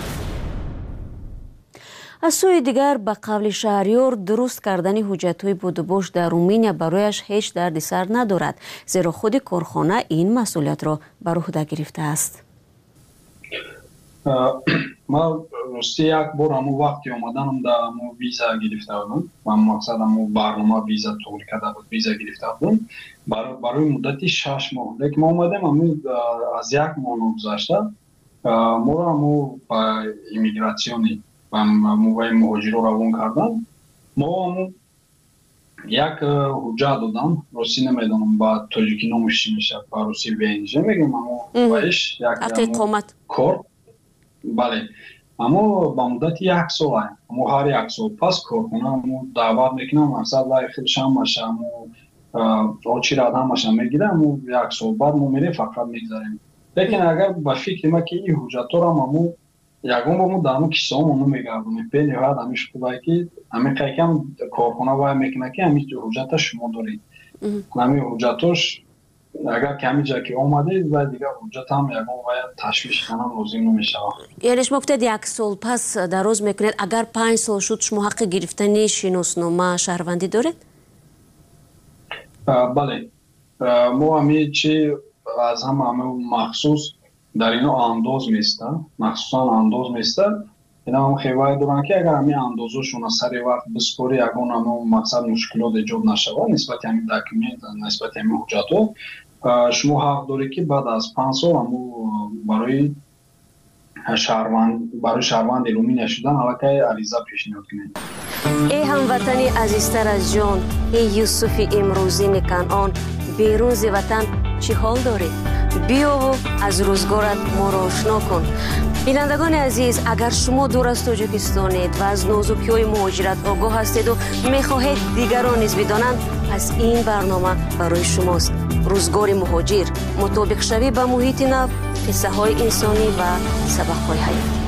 از سوی دیگر به قول شهریار درست کردن حجت‌های بودوباش در رومینیا برایش هیچ دردی سر ندارد زیرا خود کارخانه این مسئولیت را بر عهده گرفته است. من راستی یک بار همون وقتی اومدم در همون ویزا گرفته بودم من مقصد همون برنامه ویزا طور کرده بود ویزا گرفته بودم برای مدتی 6 ماه لیکن ما اومدم همون از 1 ماه گذشته ما را همون با ایمیگراسیونی و موقع مهاجر رو روان کردن ما یک حجت دادم راستی نمیدونم با تاجیکی نامش میشه با روسی وینجه میگم اما بایش یک اقامت کار بله اما با مدت 1 سال اما هر 1 سال پس کارخونه دعوت میکنم مقصد وای خودش هم باشه اما چی را همش میگیره اما 1 سال بعد ما میره فقط میگذاریم. لیکن اگر با فکر ما که این حجت را ما یگان با ما دامو کیسه هم میگردونیم به نهایت همیشه خوبه که همین قیکم کارخونه وای میکنه که همین حجت شما دارید همین حجتش اگر کمی جا که اومده و دیگه حجت هم یگان باید تشویش کنم لازم نمیشه. یعنی شما گفتید 1 سال پس دراز میکنید اگر 5 سال شد شما حق گرفتن شناسنامه شهروندی دارید؟ بله ما همین چی از همه مخصوص در اینو انداز میستن مخصوصا انداز میستن اینا هم خیلی دارن که اگر همین اندازشون سر وقت بسپاری یگان هم مقصد مشکلات ایجاد نشود نسبت همین داکیومنت نسبت همین حجتو شما حق داری که بعد از 5 سال هم برای شهروند رومینیا شدن علاقه عریضه پیشنهاد کنید. ای هموطنی عزیزتر از جان ای یوسف امروزی کنعان بیرون ز وطن چی حال داری؟ بیا و از روزگارت ما را آشنا کن. بینندگان عزیز اگر شما دور از تاجیکستانید و از نازکی‌های مهاجرت آگاه هستید و میخواهید دیگران نیز بدانند پس این برنامه برای شماست. روزگار مهاجر مطابق شوی به محیط نو قصه های انسانی و سبق های حیاتی.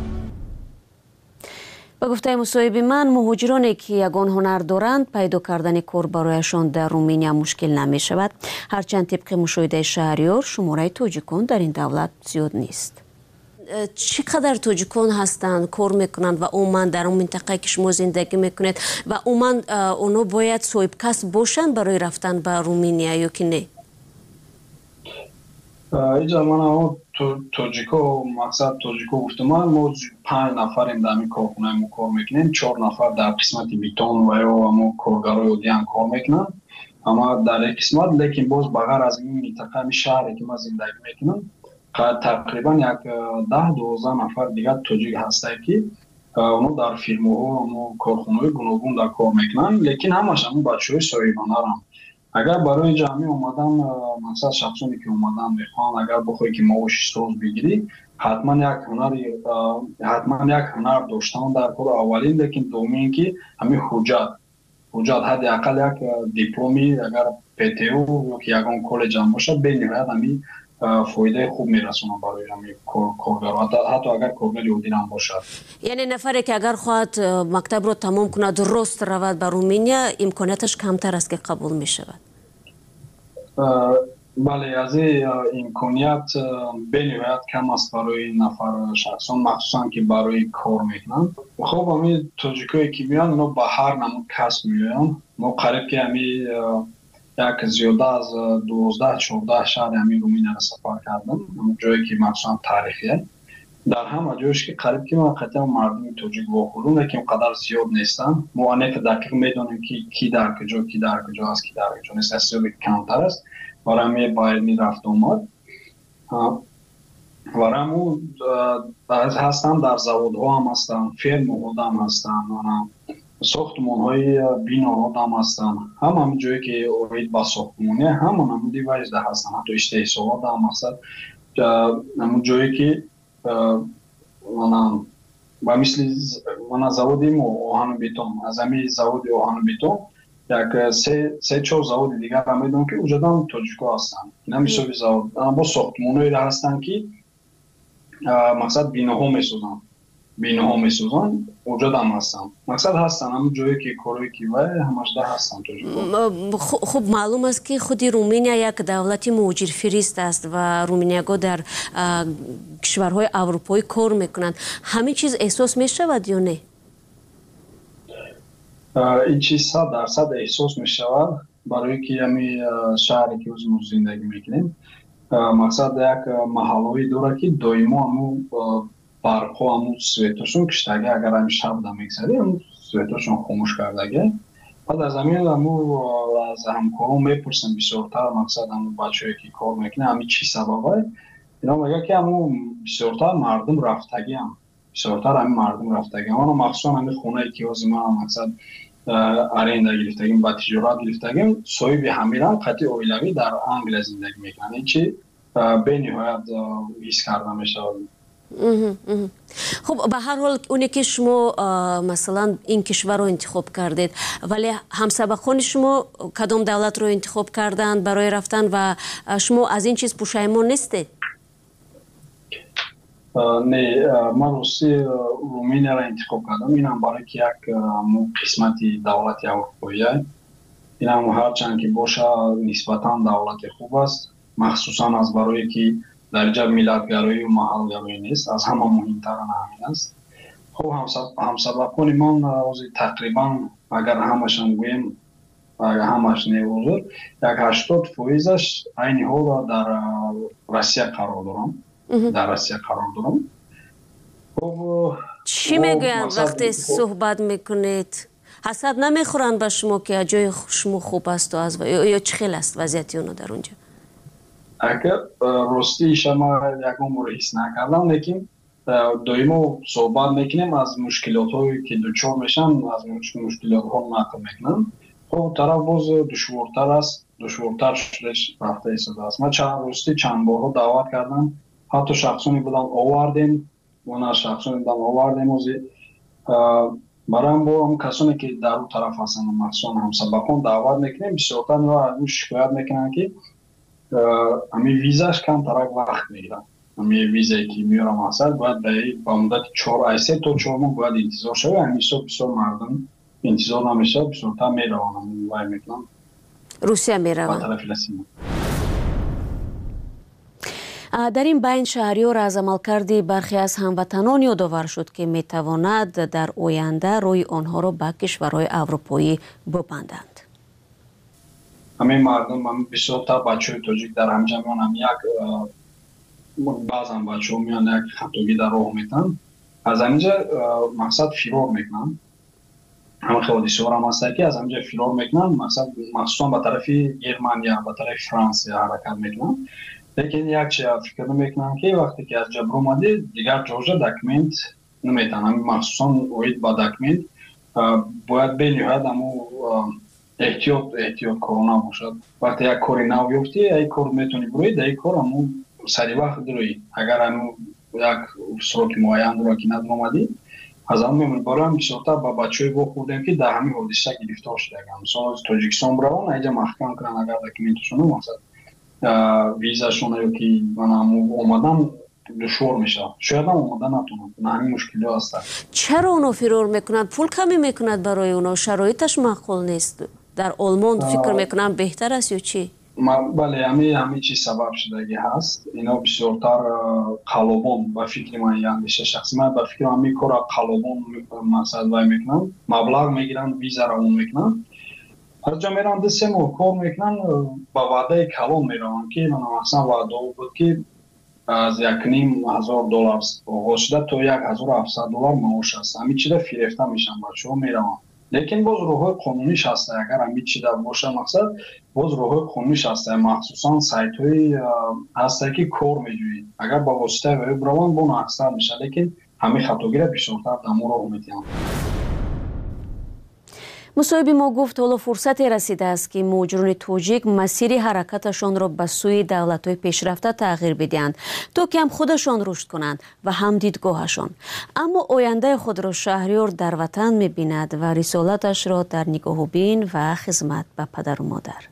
با گفته مصاحب من مهاجرانی که یگان هنر دارند پیدا کردن کار برایشان در رومینیا مشکل نمی شود هرچند طبق مشاهده شهریار شماره تاجیکان در این دولت زیاد نیست. چقدر تاجیکان هستند کار میکنند و عموما در اون منطقه که شما زندگی میکنید و عموما اونا باید صاحب کسب باشند برای رفتن به رومینیا یا که نه؟ اینجا من تاجیکا مقصد تاجیکا گفتم ما 5 نفریم در این کارخونه ما کار میکنیم 4 نفر در قسمت بیتون و یا ما کارگرای دیگه کار میکنن اما در یک قسمت لیکن باز بغیر از این منطقه می شهری که ما زندگی میکنم تقریبا یک 10-12 نفر دیگه تاجیک هسته که اونا در فیرم‌ها و کارخانه‌های گوناگون در کار میکنن لیکن همش هم بچه‌های صاحبانه هم اگر برای جمعی اومدن مثلا شخصانی که اومدن میخوان اگر بخوای که معاش ساز بگیری حتما یک هنر داشتن در کار اولین لیکن دومین که همین حجت حداقل یک دیپلمی اگر PTO یا که یگان کالج هم باشه به نهایت همین فایده خوب میرسونه برای همین کارگر حتی اگر کارگر یهودی هم باشه. یعنی نفری که اگر خواهد مکتب رو تمام کنه درست رود به رومینیا امکاناتش کمتر است که قبول می شود؟ بله از این امکانیت به نهایت کم است برای نفر شخصان مخصوصا که برای کار میکنن. خب همین تاجیکایی که میان اونا به هر نمود کسب میان ما قریب که همین یک زیاده از 12-14 شهر همین رومینیا را سفر کردم جایی که مخصوصا تاریخیه در همه جایش که قریب که ما قطعا مردم تاجیک واقعون لیکن قدر زیاد نیستن ما انیف دقیق میدونیم که کی در کجا است کی در کجا نیست زیاد کمتر است برای همین باید میرفت اومد و همون هستن در زوادها هم هستن فرم‌ها هم هستن ساختمان‌های بیناها هم هستن همین جایی که اوید با ساختمانه همون دیوایز ده هستن حتی استحصالات هم هستن همون جایی که با مثل زوادیم آهن بیتون از همین زواد آهن بیتون یک 3-4 زواد دیگر هم میدونم که اوجا هم تاجیکا هستن این هم حسابی زواد با ساختمان‌هایی هستن که مقصد بیناها میسازن اوجا هم هستن مقصد هستن همون جایی که کاری که همش ده هستن تاجیکا. خب معلوم است که خودی رومینیا یک دولت مهاجر فریست است و رومینیاگا در کشورهای اروپایی کار میکنند همین چیز احساس میشود یا نه؟ این چیز 100% احساس میشود برای که همین شهری که ما زندگی میکنیم مقصد یک محلهایی داره که دائما همون برقها همون سویتاشون کشتگه اگر همین شب دا میگذاری همون سویتاشون خاموش کردگه بعد از همین همون از همکارون میپرسن بسیارتر مقصد همون بچه‌ای که کار میکنه همین چی سببه اینا میگه که همون بسیارتر مردم رفتگی هم اما مخصوصا همین خونه که از ما مقصد ارنده گرفتگیم و تجارت گرفتگیم صاحب همیران قطعی اویلوی در انگلیس زندگی میکنه چی به نهایت حس کرده میشه خب به هر حال اونی که شما مثلا این کشور رو انتخاب کردید ولی همسبقان شما کدام دولت رو انتخاب کردند برای رفتن و شما از این چیز پشیمان نیستید؟ نه، من رومانیا را انتخاب کردم. اینم برای که یک قسمتی دولت اروپایی است. اینم هرچند که باشه نسبتاً دولت خوب است، مخصوصا از برای که درجه ملتگرایی و محلگرایی نیست، از همه مهمتر همین است. خب همسبقان من تقریبا اگر همشان گویم اگر همش نیوزر یک 80% عین حال در روسیه قرار دارم. در روسیه قرار دارم. خب چی میگن وقتی صحبت میکنید؟ حسد نمیخورن به شما که جای شما خوب است و از یا چه خیلی است وضعیت اونو در اونجا؟ اگر راستی شما یک عمر حس نکردم، لیکن دویمو صحبت میکنیم از مشکلات هایی که دچار میشن، از مشکلات ها نقل میکنن. خب طرف باز دشوارتر است، دشوارتر شدش رفته ایستاده است. من چند بار دعوت کردم، حتی شخصانی بودم آوردیم، اونا شخصانی بودم آوردیم برام با هم کسانی که در اون طرف هستن مخصوصا همسبقان دعوت میکنیم. بسیارتر از شکایت میکنن که همین ویزاش کم ترک وقت میگیرن. همین ویزایی که میارم اصلا باید به مدت 3 تا 4 ماه باید انتظار شوی. همین بسیار مردم انتظار نمیشه، بسیارتر میروانم وای میکنم روسیه میروان. در این بین شهریار از عملکرد برخی از هموطنان یادآور شد که میتواند در آینده روی آنها را به کشورهای اروپایی ببندند. همین مردم بسیارتر بچه‌های تاجیک در همجا میان یک بعضا بچه‌ها میان یک خطاگی در راه میتن، از همینجا مقصد فرار میکنن. همه حادثه‌ها هم هست که از همینجا فرار میکنن، مقصد مخصوصا به طرف گرمانیا به طرف فرانسه حرکت میکنن. لیکن یک چیز فکر میکنم که وقتی که از جبر اومده دیگر جوجه دکمنت نمیتونم، مخصوصا اوید با دکمنت باید بنیاد امو احتیاط کرونا باشد. وقتی یک کاری نویفتی ای کار میتونی بروید، ای کار امو سری وقت دروید. اگر امو یک سروک معین رو که ندر اومدی از همون میمون برام بسیارتر با بچه با خوردیم که در همین حادثه گرفتار شده. مثلا از تاجیکستان برون اینجا محکم کنن اگر دکمنتشون مثلا ویزاشون رو که من اومدم دشوار میشه، شاید هم اومدن نتونم، نه همین مشکلی هست. چرا اونو فرار میکنند؟ پول کمی میکند برای اونا، شرایطش معقول نیست. در آلمان فکر میکنم بهتر است یا چی؟ بله همین چی سبب شدگی هست. اینا بسیارتر قلابان و فکر من یعنی شخصی من به فکر همین کار قلابان مقصد وای میکنم، مبلغ میگیرن ویزا رو اون میکنن، از جا میرن 3 ماه کار میکنن با وعده کلام میرن که من اصلا وعده بود که از $1,500 آغاز شده تا $1,700 معاش هست. همین چیزا فریفته میشن بچه‌ها میرن. لیکن باز روح قانونیش هست. اگر همین چیزا باشه مقصد باز روح قانونیش هست، مخصوصا سایت های هست که کار میجوید. اگر با واسطه وب روان بون اکثر میشه، لیکن همین خطاگیره بیشتر در مورد میتونن. مصاحب ما گفت حالا فرصتی رسیده است که مهاجران تاجیک مسیر حرکتشان را به سوی دولت‌های پیشرفته تغییر بدهند تا که هم خودشان رشد کنند و هم دیدگاهشان. اما آینده خود را شهریار در وطن می‌بیند و رسالتش را در نگاه بین و خدمت به پدر و مادر.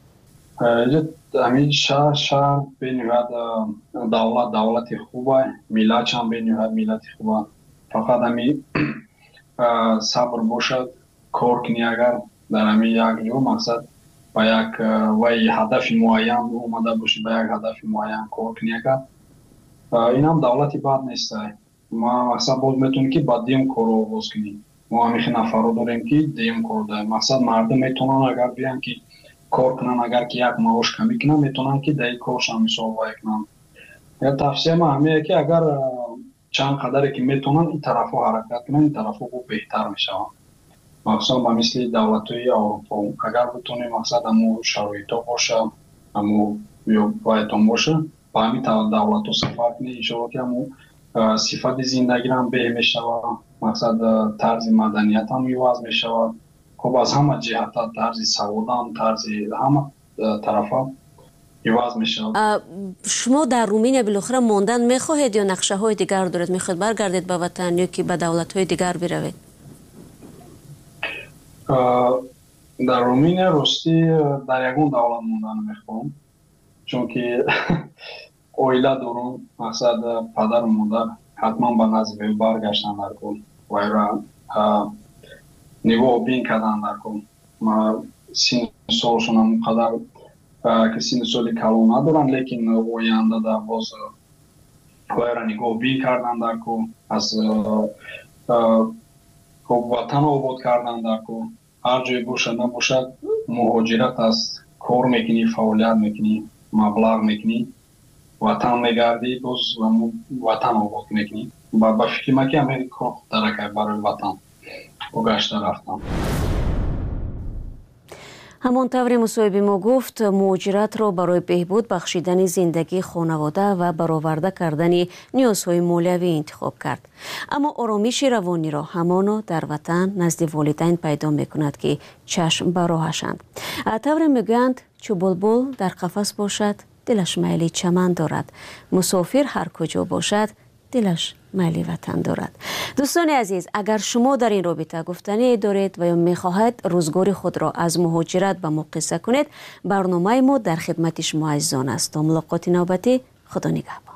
همین شهر بینید دولت خوبه، ملت هم بینید ملت خوبه. فقط همین صبر باشد، کار کنی. اگر در همین یک جو مقصد با یک وی هدف معین اومده باشی، با یک هدف معین کار کنی. اگر این هم دولتی بد نیست. ما مقصد باز میتونی که با دیم کار رو باز کنی. ما همیشه نفر رو داریم که دیم کار داریم. مقصد مردم میتونن اگر بیان که کار کنن، اگر که یک معاش کمی کنن میتونن که در کارش هم مثال وای کنن. یا تفسیر ما همیه که اگر چند قدری که میتونن این طرف ها حرکت کنن، این طرف ها بهتر میشه. مخصوصا با مثل دولت‌های اروپا اگر بتونیم مقصد همون شرایطا باشه، همون بایدان باشه، با همین دولت‌ها سفر کنی ایشالا که همون صفت زندگی هم به میشه و مقصد طرز مدنیت هم یواز میشه و خب از همه جهت طرز سواد هم طرز همه طرف ها عوض میشه. شما در رومانیا بالاخره ماندن میخواهید یا نقشه های دیگر دارید؟ میخواهید برگردید به وطن یا که به دولت های دیگر بروید؟ در رومانیا راستی در یگون دولت موندن میخوام، چون که اویله دارم. مقصد پدر و مادر حتما به نزد وی برگشتن در کل و را نگاه بین کردن در کل. ما سین سالشون هم قدر که سین سالی کلو ندارن، لیکن آینده در باز وی را نگاه بین کردن در کل، از وطن آباد کردن در کل. هر جای باشد نباشد مهاجرت است، کار میکنی، فعالیت میکنی، مبلغ میکنی، وطن میگردی، باز وطن آباد میکنی. با فکر ما که امریکا درکه برای وطن و گشته رفتم. همانطور مصاحبه ما گفت مهاجرت را برای بهبود بخشیدن زندگی خانواده و برآورده کردن نیازهای مالیوی انتخاب کرد. اما آرامش روانی را همانا در وطن نزد والدین پیدا میکند که چشم به راهشند. طور میگویند چو بلبل در قفس باشد دلش میل چمن دارد، مسافر هر کجا باشد دلش میل وطن دارد. دوستان عزیز، اگر شما در این رابطه گفتنی دارید و یا میخواهید روزگار خود را از مهاجرت به ما قصه کنید، برنامه ما در خدمت شما عزیزان است. تا ملاقات نوبتی، خدا نگهبان.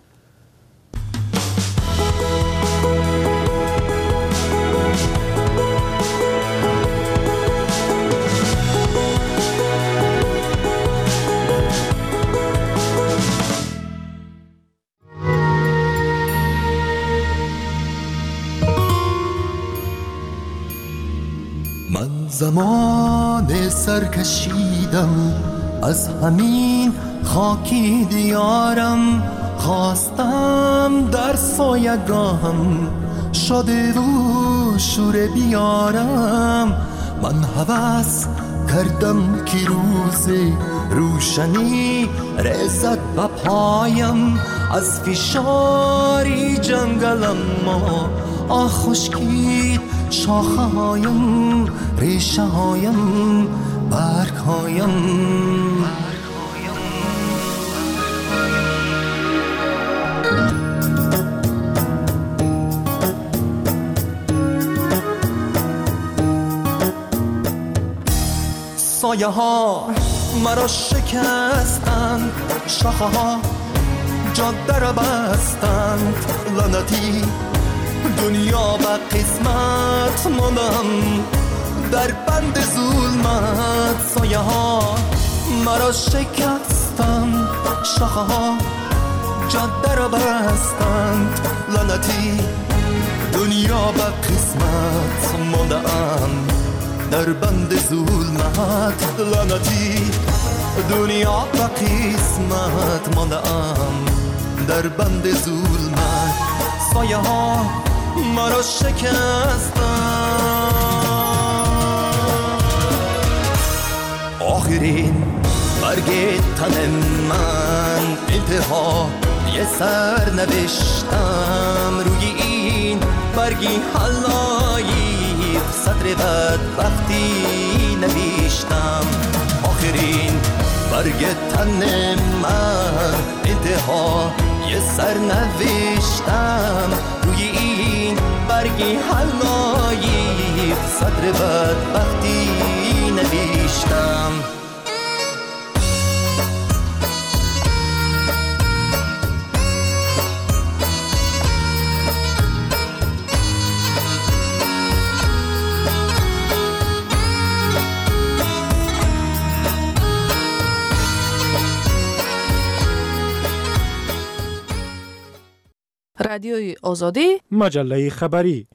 زمان سرکشیدم از همین خاکی دیارم، خواستم در سایگاهم شده و شور بیارم. من هوس کردم که روز روشنی رسد به پایم، از فشاری جنگلم ما خشکید شاخه هایم، ریشه هایم، برگ هایم. سایه ها مرا شکستند، شاخه ها جاده را بستند، لعنتی دنیا به قسمت ماندم در بند ظلمت. سایه ها مرا شکستند، شاخه ها جاده را بستند، لعنتی دنیا به قسمت ماندم در بند ظلمت. لعنتی دنیا به قسمت ماندم در بند ظلمت. سایه ها مرا شکستند. آخرین برگ تن من انتها یه سر نوشتم، روی این برگی حلایی صدر بدبختی نوشتم. آخرین برگ تن من انتها یه سر نوشتم، روی این برگی حلایی صدر بدبختی نوشتم. رادیوی آزادی، مجله خبری.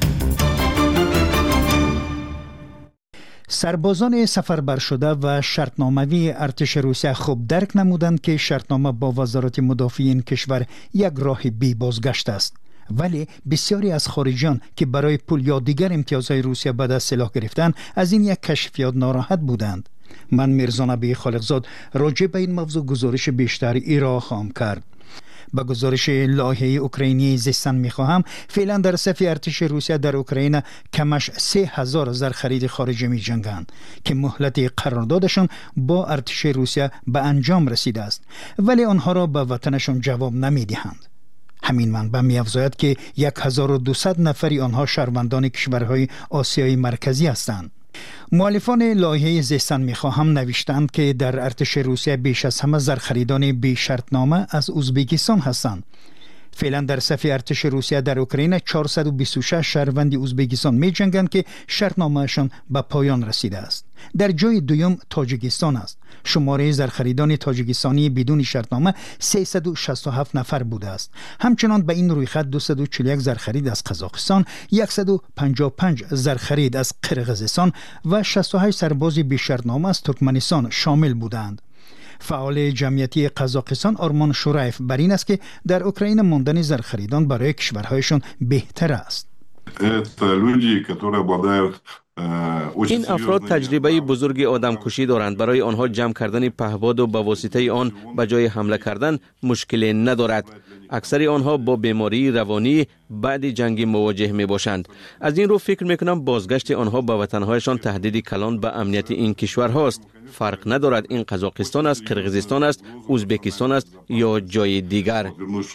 سربازان سفربر شده و شرطنامه‌ای ارتش روسیه خوب درک نمودند که شرطنامه با وزارت مدافعین کشور یک راه بی بازگشت است. ولی بسیاری از خارجیان که برای پول یا دیگر امتیازهای روسیه به دست سلاح گرفتند از این یک کشفیات ناراحت بودند. من میرزا نبی خالقزاد راجع به این موضوع گزارش بیشتر ایرا خواهم کرد. با گزارش لایحه اوکراینی زیستن میخواهم، فعلا در صف ارتش روسیه در اوکراین کمش 3000 زرخرید خارجی می جنگند که مهلت قراردادشان با ارتش روسیه به انجام رسیده است، ولی آنها را به وطنشان جواب نمی دهند. همین منبع می افزاید که 1200 نفری آنها شهروندان کشورهای آسیای مرکزی هستند. مؤلفان لایحه زیستن میخواهم نوشتند که در ارتش روسیه بیش از همه زرخریدان بی شرطنامه از ازبکستان هستند. فعلا در صف ارتش روسیه در اوکراین 426 شهروند ازبکستان می جنگند که شرطنامه‌شان به پایان رسیده است. در جای دوم تاجیکستان است. شماره زرخریدان تاجیکستانی بدون شرطنامه 367 نفر بوده است. همچنان به این رویخط 241 زرخرید از قزاقستان، 155 زرخرید از قرقیزستان و 68 سرباز بی شرطنامه از ترکمنستان شامل بودند. فعال جمعیتی قزاقستان آرمان شورایف بر این است که در اوکراین ماندن زرخریدان برای کشورهایشان بهتر است. این افراد تجربه بزرگ آدمکشی دارند. برای آنها جمع کردن پهپاد و به واسطه آن به جای حمله کردن مشکلی ندارد. اکثر آنها با بیماری روانی بعد جنگ مواجه می باشند. از این رو فکر می کنم بازگشت آنها به وطنهایشان تهدیدی کلان به امنیت این کشورهاست. فرق ندارد این قزاقستان است، قرقیزستان است، ازبکستان است یا جای دیگر.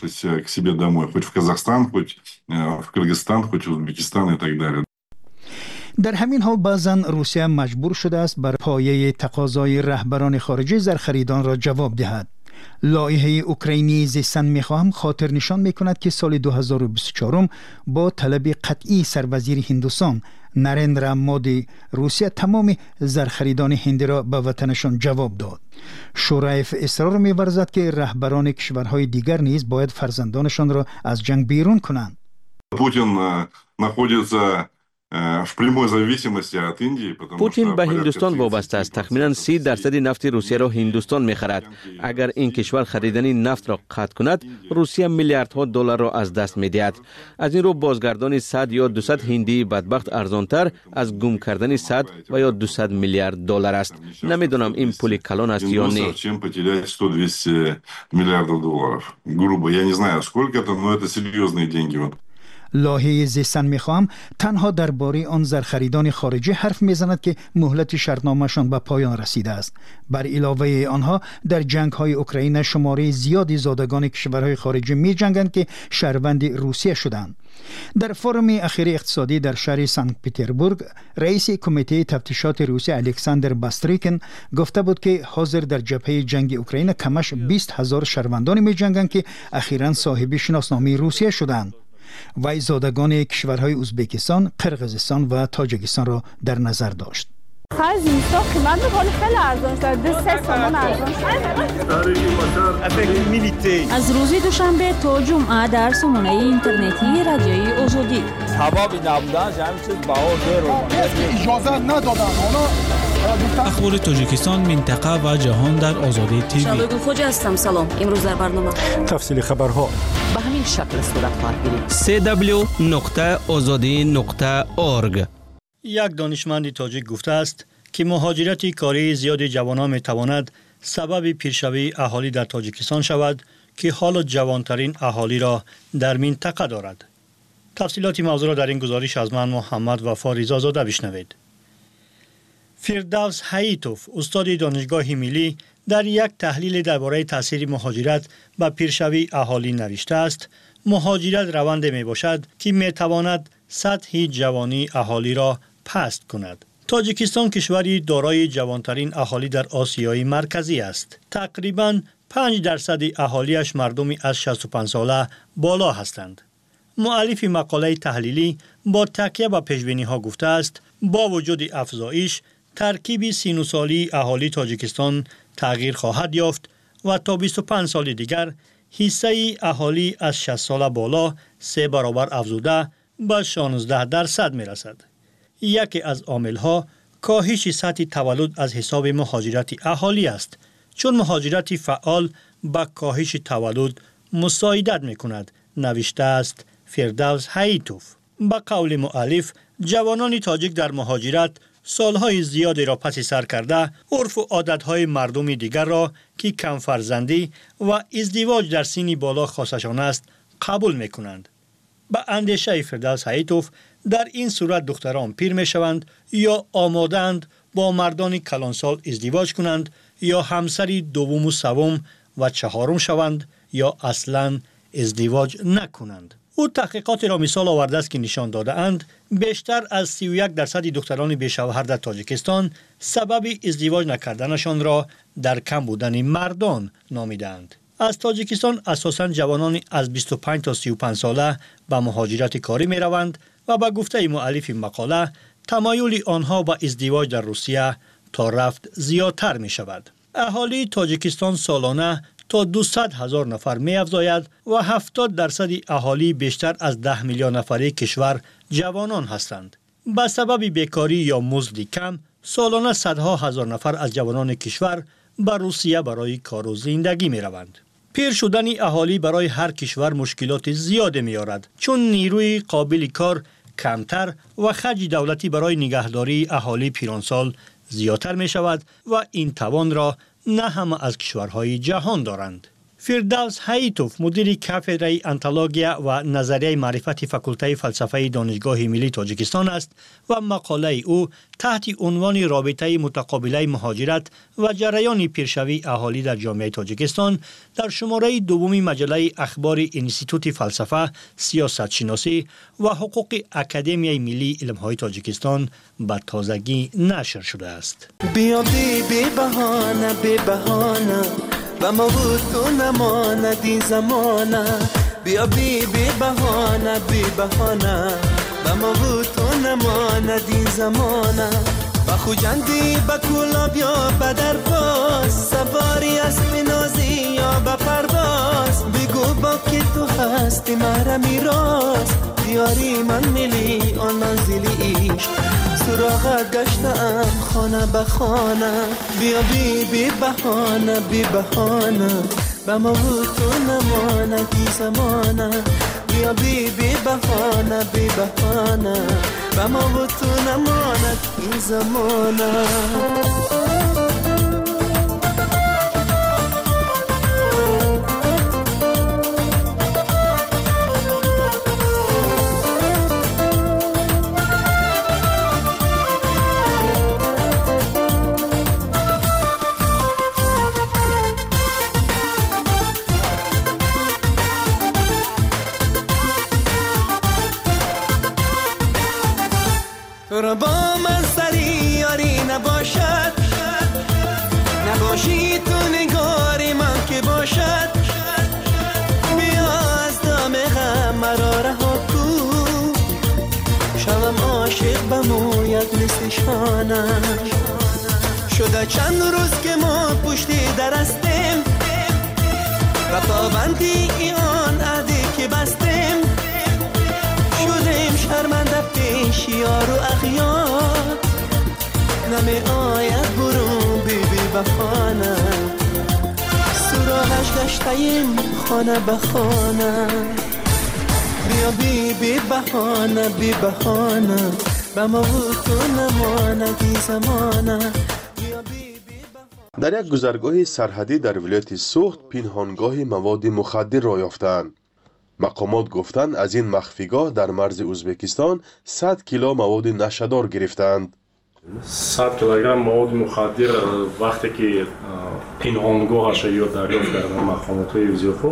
در همین حال بعضاً روسیه مجبور شده است بر پایه تقاضای رهبران خارجی زرخریدان را جواب دهد. لایحه اوکراینی زیستن میخواهم خاطر نشان میکند که سال 2024 با طلب قطعی سروزیر هندوستان نریندرا مودی روسیه تمام زرخریدان هندی را به وطنشان جواب داد. شورایف اصرار می‌ورزد که رهبران کشورهای دیگر نیز باید فرزندانشان را از جنگ بیرون کنند. پوتین به هندوستان وابسته است. تخمینا 30% نفت روسیه را هندوستان می‌خرد. اگر این کشور خریدن نفت را قطع کند، روسیه میلیاردها دلار را از دست می‌دهد. از این رو بازگردان 100 یا 200 هندی بدبخت ارزانتر از گم کردن 100 و یا 200 میلیارد دلار است. نمیدونم این پول کلان است یا نه. لایحه زیستن میخواهم تنها درباره آن زرخریدان خارجی حرف میزند که مهلت شرطنامه‌شان به پایان رسیده است. بر علاوه آنها در جنگ‌های اوکراین شماره زیادی زادگان کشورهای خارجی می‌جنگند که شهروند روسیه شدند. در فورم اخیر اقتصادی در شهر سنت پترزبورگ، رئیس کمیته تفتیشات روسیه الکساندر باستریکن گفته بود که حاضر در جبهه جنگ اوکراین کمش 20,000 شهروندان می‌جنگند که اخیراً صاحب شناسنامه روسیه شدند. وی زادگان کشورهای ازبکستان، قرقیزستان و تاجیکستان را در نظر داشت. از روز دوشنبه تا جمعه در سامانه اینترنتی رادیوی آزادی. اخبار تاجیکستان، منطقه و جهان در آزادی تیوی. شبگون خوش هستم. سلام. امروز در برنامه تفصیل خبرها به همین شکل صورت خواهد گرفت. www.azadi.org. یک دانشمند تاجیک گفته است که مهاجرت کاری زیاد جوانان میتواند سبب پیشروی اهالی در تاجیکستان شود که حالا جوانترین اهالی را در منطقه دارد. تفصیلات موضوع را در این گزارش از من محمد وفا رضازاده بشنوید. فردوس حییتوف، استاد دانشگاه ملی، در یک تحلیل درباره تاثیر مهاجرت به پیشروی اهالی نوشته است: مهاجرت روند می باشد که می تواند سطح جوانی اهالی را پست کند. تاجیکستان کشوری دارای جوانترین اهالی در آسیای مرکزی است. تقریباً 5% اهالیش مردمی از 65 ساله بالا هستند. مؤلف مقاله تحلیلی با تکیه به پیش‌بینی‌ها گفته است با وجود افزایش ترکیب 39 سالی اهالی تاجیکستان تغییر خواهد یافت و تا 25 سال دیگر حصه اهالی از 60 سال بالا 3 برابر افزوده به 16% می‌رسد. یکی از عامل‌ها کاهش سطح تولد از حساب مهاجرت اهالی است، چون مهاجرت فعال با کاهش تولد مساعدت می‌کند، نوشته است فردوس حییتوف. با قول مؤلف، جوانان تاجیک در مهاجرت سالهای زیادی را پس سر کرده عرف و عادتهای مردم دیگر را که کم فرزندی و ازدواج در سنی بالا خاصشان است قبول می کنند. به اندیشه فردوس حییتوف در این صورت دختران پیر می شوند یا آمادند با مردان کلانسال ازدواج کنند یا همسری دوم و سوم و چهارم شوند یا اصلا ازدواج نکنند. او تحقیقاتی را مثال آورده است که نشان داده اند بیشتر از 31% دختران بیشوهر در تاجیکستان سبب ازدواج نکردنشان را در کم بودن مردان نامیدند. از تاجیکستان اساساً جوانان از 25 تا 35 ساله به مهاجرت کاری می روند و به گفته مؤلف مقاله تمایل آنها به ازدواج در روسیه تا رفت زیادتر می شود. اهالی تاجیکستان سالانه تا 200,000 نفر می افزاید و 70% اهالی بیشتر از 10 میلیون نفری کشور جوانان هستند. به سبب بیکاری یا مزد کم سالانه صدها هزار نفر از جوانان کشور به روسیه برای کار و زندگی می روند. پیر شدن اهالی برای هر کشور مشکلات زیاده می آورد چون نیروی قابل کار کمتر و خرج دولتی برای نگهداری اهالی پیرانسال زیادتر می شود و این توان را نه همه از کشورهای جهان دارند. فردوس حییتوف مدیر کافدره انتولوژیا و نظریه معرفت فاکولته فلسفه دانشگاه ملی تاجیکستان است و مقاله او تحت عنوان رابطه متقابله مهاجرت و جریان پیرشوی اهالی در جامعه تاجیکستان در شماره دوم مجله اخبار انستیتوت فلسفه، سیاست شناسی و حقوق اکادمیای ملی علمهای تاجیکستان به تازگی نشر شده است. بیا بی بهانه و ما بود تو نماند این زمانه. بیا بی بهانه و ما بود تو نماند این زمانه. و خوجندی با کولا بیا بدر باز سواری اسب نازی یا با پرواز. بگو با که تو هستی مرا میراز دیاری من ملی آن منزلی عشق سراغت گشتم خانه به خانه. بیا بی بهانه و ما بود تو نماند این زمانه. بیا بی بهانه و ما بود تو نماند این زمانه. تو را با من سری یاری نباشد نباشی تو نگاری من که باشد. بیا از دام غم مرا رها کن شوم عاشق بموید مثل شانم. شده چند روز که ما پشتی درستیم و پابندی آن عهدی که بستیم. شدیم شرمنده پیش یار و اغیار نمی آید برون بی بهانه. سراغش گشتیم خانه به خانه. بیا بی بهانه به ما بود تو نماند این زمانه. در یک گذرگاه سرحدی در ولایت سوخت پنهانگاه مواد مخدر را یافتند. مقامات گفتند از این مخفیگاه در مرز ازبکستان 100 کیلو مواد نشه‌دار گرفتند. 100 کیلوگرم مواد مخدر وقتی که پنهانگاهش را دریافت کردن مقامات وزیرخو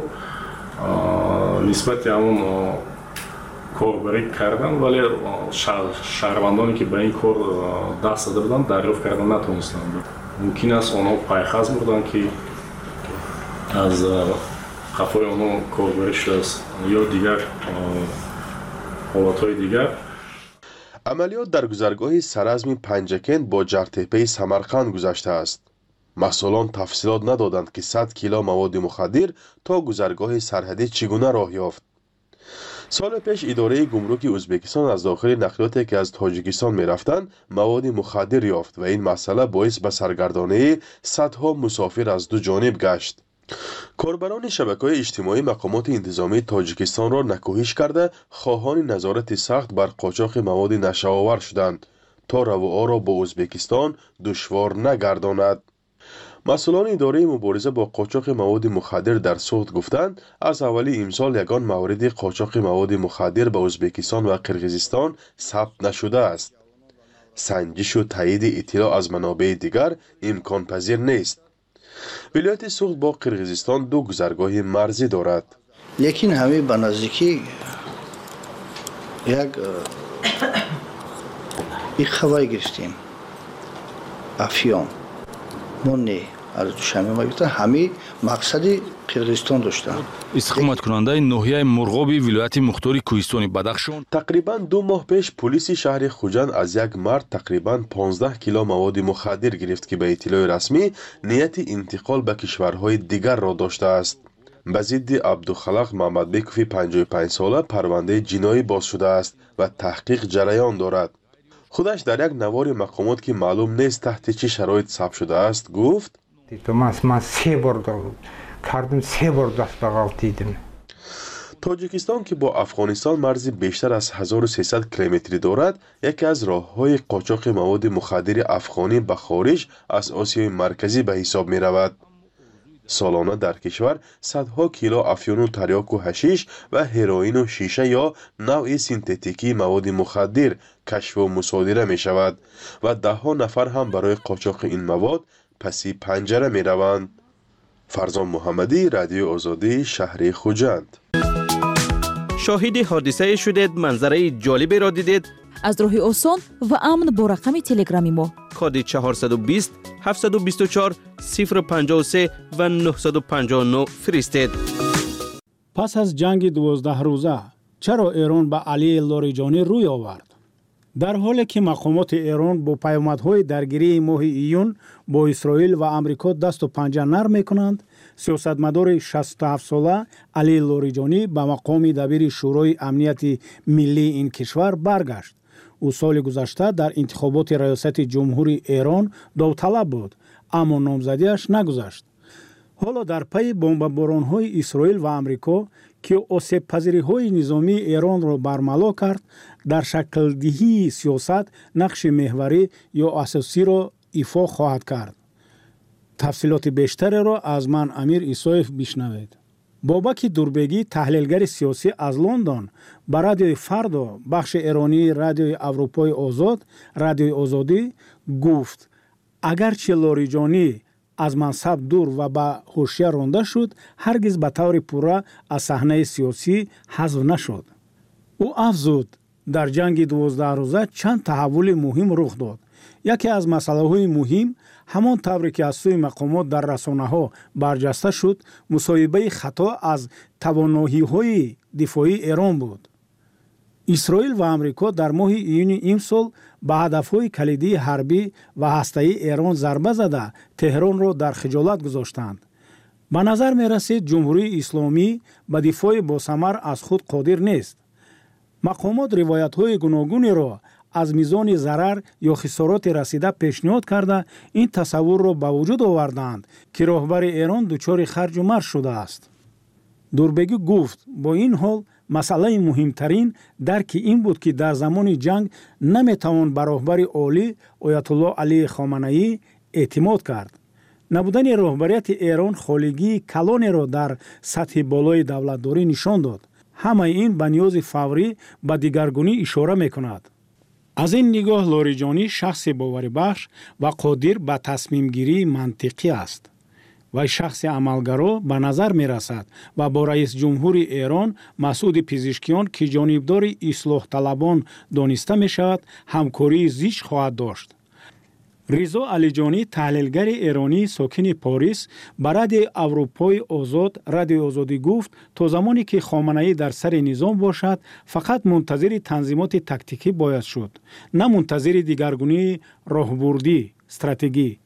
نسبت همون کاربری کردن ولی شهروندانی که به این کار دست داده بودند دریافت کردن نتونستند. ممکن است آنها پایخز بودند که از خفای آنها کاربری شده است یا دیگر حالتهای دیگر. عملیات در گذرگاه سرازم پنجکند با جرتپه سمرقند گذشته است. مسئولان تفصیلات ندادند که 100 کیلو مواد مخدر تا گذرگاه سرحدی چگونه راه یافت. سال پیش اداره گمرک ازبکستان از داخل نقلیاتی که از تاجیکستان می رفتند مواد مخدر یافت و این مسئله باعث به سرگردانی صدها مسافر از دو جانب گشت. کاربران شبکه‌های اجتماعی مقامات انتظامی تاجیکستان را نکوهش کرده خواهان نظارت سخت بر قاچاق مواد نشه‌آور شدند تا رواها را با ازبکستان دشوار نگرداند. مسئولان اداره مبارزه با قاچاق مواد مخدر در سوخت گفتند از اولی امسال یگان مورد قاچاق مواد مخدر به ازبکستان و قرقیزستان ثبت نشده است. سنجش و تایید اطلاع از منابع دیگر امکان پذیر نیست. ولایت سوخت با قرقیزستان 2 گذرگاه مرزی دارد. لیکن همه به نزدیکی یک خبری گرفتیم. افیون مونی از دوشنبه ما گرفتن، همه مقصد قرقیزستان داشتن. استقامت کننده ناحیه مرغابی ولایت مختار کوهستان بدخشان تقریبا 2 ماه پیش پلیس شهر خوجند از یک مرد تقریبا 15 کیلو مواد مخدر گرفت که به اطلاع رسمی نیت انتقال به کشورهای دیگر را داشته است. به ضد عبدالخالق محمد بیکوفی 55 ساله پرونده جنایی باز شده است و تحقیق جریان دارد. خودش در یک نوار مقامات که معلوم نیست تحت چه شرایط ثبت شده است گفت: من 3 بار کردم، 3 بار دست به غلط دیدم. تاجیکستان که با افغانستان مرزی بیشتر از 1300 کیلومتری دارد، یکی از راه‌های قاچاق مواد مخدر افغانی به خارج از آسیای مرکزی به حساب می رود. سالانه در کشور صدها کیلو افیون و تریاک و حشیش و هروئین و شیشه یا نوع سینتتیکی مواد مخدر کشف و مصادره می شود و 10 نفر هم برای قاچاق این مواد پسی پنجره می روند. فرزان محمدی، رادیو آزادی، شهر خوجند. شاهد حادثه شدید، منظره جالبی را دیدید؟ از راه آسان و امن با رقم تلگرامی ما کد 420 724 053 و 959 فرستید. پس از جنگ 12 روزه چرا ایران به علی لاریجانی روی آورد؟ در حالی که مقامات ایران با پیامدهای درگیری ماه ایون با اسرائیل و آمریکا دست و پنجه نرم میکنند، سیاستمدار 67 ساله علی لاریجانی به مقام دبیر شورای امنیت ملی این کشور برگشت. او سال گذشته در انتخابات ریاست جمهوری ایران داوطلب بود، اما نامزدیش نگذشت. حالا در پی بمباران‌های اسرائیل و آمریکا که آسیب پذیری‌های نظامی ایران را برملا کرد، در شکل دهی سیاست نقش محوری یا اساسی را ایفا خواهد کرد. تفصیلات بیشتر را از من امیر ایسایف بشنوید. بابک دوربگی، تحلیلگر سیاسی از لندن، به رادیوی فردا بخش ایرانی رادیوی اروپای آزاد، رادیوی آزادی گفت اگرچه لاریجانی از منصب دور و به حاشیه رانده شد، هرگز به طور پورا از صحنه سیاسی حذف نشد. او افزود در جنگ 12 روزه چند تحول مهم رخ داد. یکی از مسائل مهم همان طوری که از سوی مقامات در رسانه‌ها برجسته شد، مصاحبه خطا از توانایی‌های دفاعی ایران بود. اسرائیل و آمریکا در ماه ایون امسال به هدف‌های کلیدی حربی و هسته‌ای ایران ضربه زده تهران را در خجالت گذاشتند. به نظر می‌رسید جمهوری اسلامی به دفاع باثمر از خود قادر نیست. مقامات روایت‌های گوناگونی را از میزان ضرر یا خسارات رسیده پیشنهاد کرده این تصور را به وجود آوردند که راهبر ایران دچار خرج و مرج شده است. دوربگی گفت با این حال مسئله مهمترین درک این بود که در زمان جنگ نمیتوان بر راهبر عالی آیت الله علی خامنه‌ای اعتماد کرد. نبودن راهبریت ایران خالگی کلانی را در سطح بالای دولتداری نشان داد. همه این به نیاز فوری به دیگرگونی اشاره میکند. از این نگاه لاریجانی شخص باور بخش و قادر به تصمیم گیری منطقی است. و شخص عملگرا به نظر می رسد و با رئیس جمهور ایران مسعود پزشکیان که جانبدار اصلاح طلبان دانسته می شود همکاری زیست خواهد داشت. رضا علیجانی، تحلیلگر ایرانی ساکن پاریس، به رادیو اروپای آزاد رادیو آزادی گفت تا زمانی که خامنه‌ای در سر نظام باشد فقط منتظر تنظیمات تاکتیکی باید شد، نه منتظر دیگرگونی راهبردی استراتژی.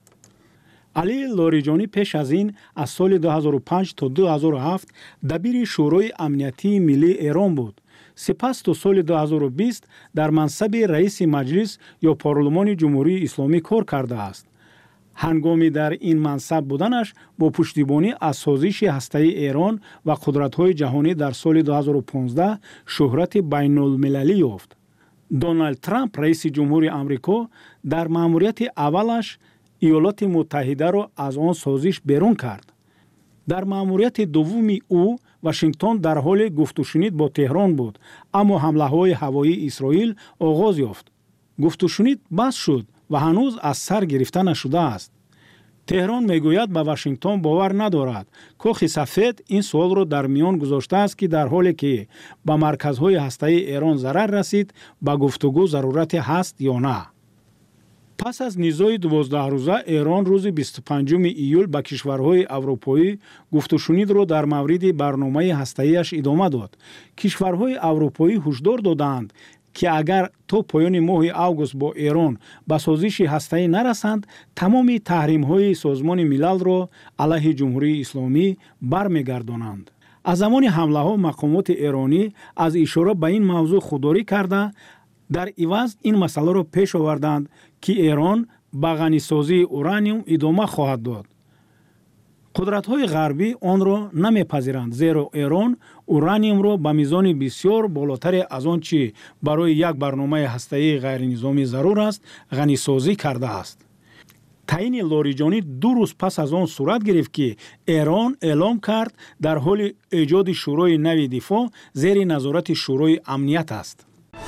علی لاریجانی پیش از این از سال 2005 تا 2007 دبیر شورای امنیتی ملی ایران بود. سپس تا سال 2020 در منصب رئیس مجلس یا پارلمان جمهوری اسلامی کار کرده است. هنگامی در این منصب بودنش با پشتیبانی از سازش هسته‌ای ایران و قدرت‌های جهانی در سال 2015 شهرت بین‌المللی یافت. دونالد ترامپ رئیس جمهوری آمریکا در مأموریت اولش ایالات متحده را از آن سازش بیرون کرد. در مأموریت دومی او واشنگتن در حال گفت و شنید با تهران بود، اما حمله‌های هوایی اسرائیل آغاز یافت. گفت و شنید بس شد و هنوز از سر گرفته نشده است. تهران میگوید به واشنگتن باور ندارد. کاخ سفید این سوال را در میان گذاشته است که در حالی که به مرکزهای هسته‌ای ایران ضرر رسید، به گفتگو ضرورت هست یا نه. پس از نزاع 12 روزه ایران روز 25 ایول به کشورهای اروپایی گفت و شنید را در مورد برنامه هسته‌ایش ادامه داد. کشورهای اروپایی هشدار دادند که اگر تا پایان ماه آگوست با ایران به سازش هسته‌ای نرسند، تمام تحریم‌های سازمان ملل را علیه جمهوری اسلامی برمیگردانند. از زمان حمله‌ها مقامات ایرانی از اشاره به این موضوع خودداری کرده، در عوض این مسئله را پیش آوردند که ایران به غنیسازی اورانیوم ادامه خواهد داد. قدرت‌های غربی آن را نمی‌پذیرند، زیرا ایران اورانیوم را به میزان بسیار بالاتر از آنچه برای یک برنامه هسته‌ای غیرنظامی ضرور است غنیسازی کرده است. تعیین لاریجانی 2 روز پس از آن صورت گرفت که ایران اعلام کرد در حال ایجاد شورای نوی دفاع زیر نظارت شورای امنیت است.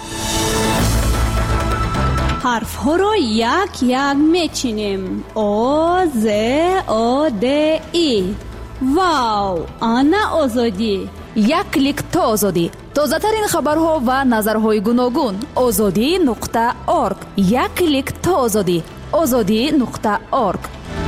حرف ها را یک یک میچینیم. آ ز آ د ای. واو، آنا آزادی. یک کلیک تا آزادی. تازه ترین خبرها و نظرهای گوناگون. azadi.org. یک کلیک تا آزادی. azadi.org.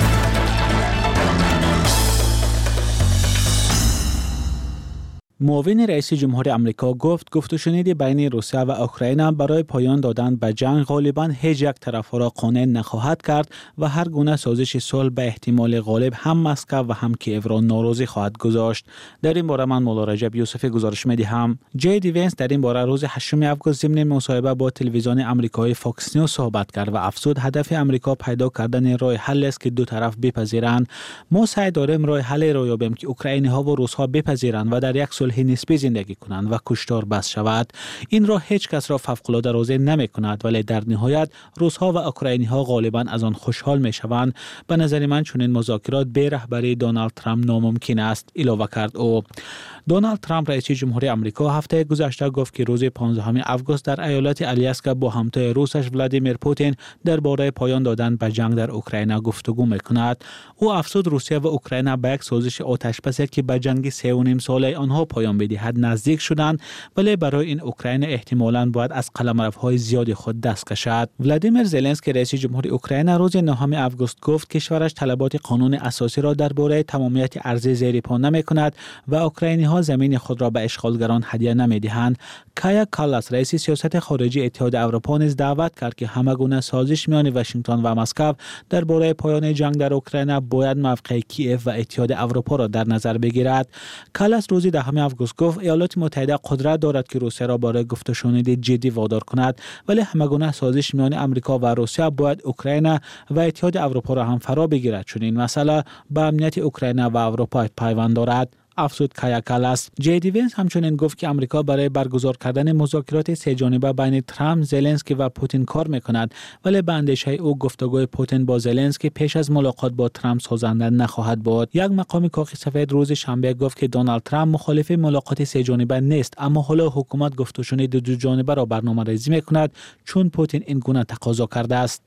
معاون رئیس جمهور آمریکا گفت و شنید بین روسیه و اوکراین برای پایان دادن به جنگ غالباً هیچ یک طرف را قانع نخواهد کرد و هر گونه سازش صلح به احتمال غالب هم مسکو و هم کیف را ناراضی خواهد گذاشت. در این باره من مولا رجب یوسفی گزارش می‌دهم. جی دی وینس در این باره روز 8 آگوست ضمن مصاحبه با تلویزیون آمریکایی فاکس نیوز صحبت کرد و افزود هدف آمریکا پیدا کردن راه حل است که دو طرف بپذیرند. ما سعی داریم راه حل را یابیم که اوکراینی‌ها و روس‌ها بپذیرند و در یک صلح نسبی زندگی کنند و کشتار بس شود. این را هیچ کس را فوق‌العاده راضی نمی‌کند، ولی در نهایت روس‌ها و اوکراینی‌ها غالباً از آن خوشحال می‌شوند. به نظر من چنین مذاکرات به رهبری دونالد ترامپ ناممکن است، اضافه کرد او. دونالد ترامپ رئیس جمهوری آمریکا هفته گذشته گفت که روز 15 آگوست در ایالت آلاسکا با همتای روسش ولادیمیر پوتین درباره پایان دادن به جنگ در اوکراین گفتگو می‌کند. او افزود روسیه و اوکراین به یک سازش آتش‌بسی که به جنگ 3.5 ساله آنها پایان بدهد نزدیک شدند، ولی برای این اوکراین احتمالاً باید از قلمروهای زیاد خود دست کشد. ولادیمیر زلنسکی رئیس جمهوری اوکراین روز 9 آگوست گفت کشورش طلبات قانون اساسی را درباره تمامیت ارضی زیر پا نمی‌کند و اوکراینی‌ها زمین خود را به اشغالگران هدیه نمی‌دهند. کایا کالاس رئیس سیاست خارجی اتحاد اروپا نیز دعوت کرد که همگونه سازش میان واشنگتن و مسکو درباره پایان جنگ در اوکراین باید موقع کیف و اتحاد اروپا را در نظر بگیرد. کالاس روز 10 آگوست گفت ایالات متحده قدرت دارد که روسیه را برای گفت و شنود جدی وادار کند، ولی همگونه سازش میان آمریکا و روسیه باید اوکراین و اتحاد اروپا را هم فرا بگیرد، چون این مسئله به امنیت اوکراین و اروپا پیوند دارد. افزود کایا کالاس. جی دی وینس همچنین گفت که آمریکا برای برگزار کردن مذاکرات سه جانبه بین ترامپ، زلنسکی و پوتین کار میکند، ولی به اندیشه او گفتگوی پوتین با زلنسکی پیش از ملاقات با ترامپ سازنده نخواهد بود. یک مقام کاخ سفید روز شنبه گفت که دونالد ترامپ مخالف ملاقات سه جانبه نیست، اما حالا حکومت گفت و شنود دو جانبه را برنامه‌ریزی میکند چون پوتین این گونه تقاضا کرده است.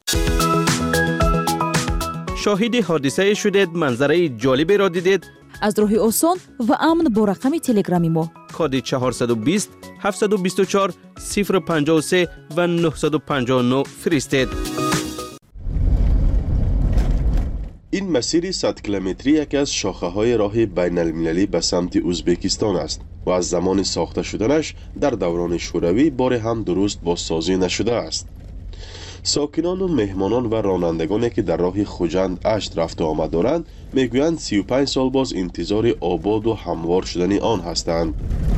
شاهد حادثه شدید، منظره جالبی را دیدید؟ از راه آسان و امن با رقم تلگرامی ما کد 420 724 053 و 959 فرستید. این مسیر 100 کیلومتری یکی از شاخه‌های راه بین المللی به سمت ازبکستان است و از زمان ساخته شدنش در دوران شوروی بار هم درست بازسازی نشده است. ساکنان و مهمانان و رانندگانی که در راه خوجند اشت رفت و آمد دارند میگویند 35 سال باز انتظار آباد و هموار شدن آن هستند.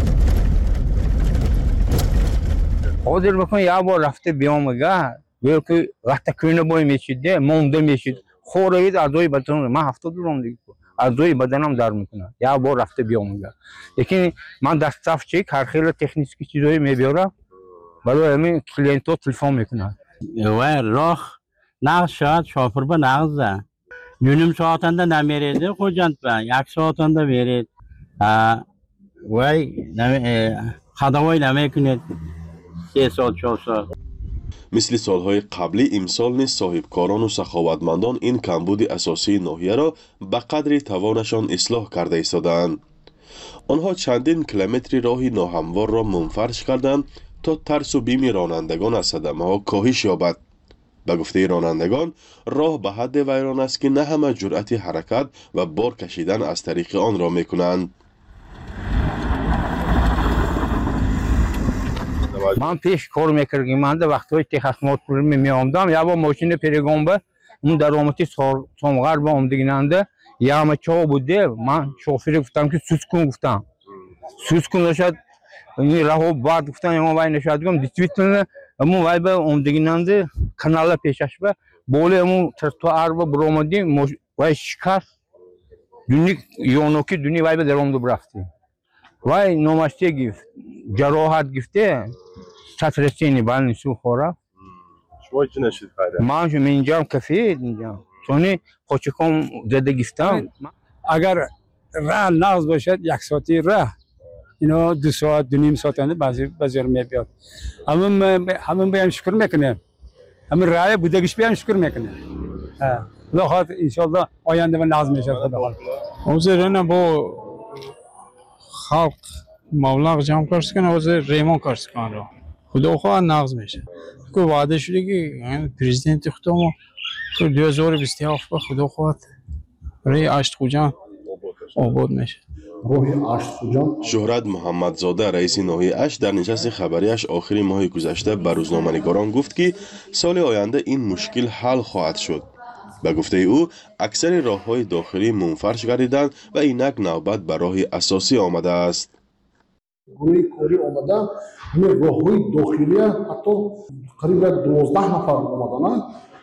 خودر بکن یا بار رفته بیامگه بلکه وقت کنه بای میشیده مونده میشید خورید ادوی بدن من 70 روم دیگه ادوی بدنم در میکنه یا بار رفته بیامگه. لیکن من دستاف چک هر خیلی تکنیکی چیزایی میبیارم برای همین کلینت ها تلفن میکنن و راه نقش شاید شافر به نقضه یونیم ساعتنده نمیرید خوجند به یک ساعتنده برید وای خداوی نمیکنید 3 ساعت 4 ساعت. مثل سالهای قبلی امسال نیز صاحبکاران و سخاوتمندان این کمبود اساسی ناحیه را به قدر توانشان اصلاح کرده ایستادند. آنها چندین کیلومتر راهی ناهموار را منفرش کردند تا ترس و بیم رانندگان از صدمه ها کاهش یابد. به گفته رانندگان راه به حد ویران است که نه همه جرأت حرکت و بار کشیدن از طریق آن را میکنند. من پیش کار میکردم من در وقتهای تخصمات می آمدم یا با ماشین پریگامبه اون در آمتی سامغر با آمدگیننده یا همه چا بوده من شوفیر گفتم که سوز کن گفتم سوز کن نشد این راه بعد گفتم یا وای نشد گفتم دیتویتن امون وای به آمدگیننده کانال پیشش به بوله امون ترتوار با برآمدیم وای شکست دونی یونوکی دونی وای به درام دو برفتی وای نومشتی گفت جراحت گفته سطرسینی بلنی سو خورا شما چی نشید خیره؟ من شما اینجا کفید اینجا چونی خوچکم زده گفتم اگر راه نقض باشد 1 ساعتی راه اینا 2 ساعت 2.5 ساعت انده بعضی رو میبیاد همون بیان شکر میکنیم همون راه بودگیش بیان شکر میکنیم خدا خواهد انشالله آینده و نقض میشد خدا خواهد اوزرانه با خلق مبلغ جمع کرد کنه اوزر ریمان کرد کنه رو خدا خواهد نقض میشه که وعده شده که پریزیدنت خودمون که 2027 به خدا خواهد رای اشت خوجان آباد میشه. شهرت محمدزاده رئیس ناحیه اشت در نشست خبریش آخر ماه گذشته به روزنامه‌نگاران گفت که سال آینده این مشکل حل خواهد شد. به گفته او اکثر راه‌های داخلی منفرش گردیدند و اینک نوبت به راه اساسی آمده است. گروه کاری آمده همین راه‌های داخلی حتی قریب 12 نفر آمدن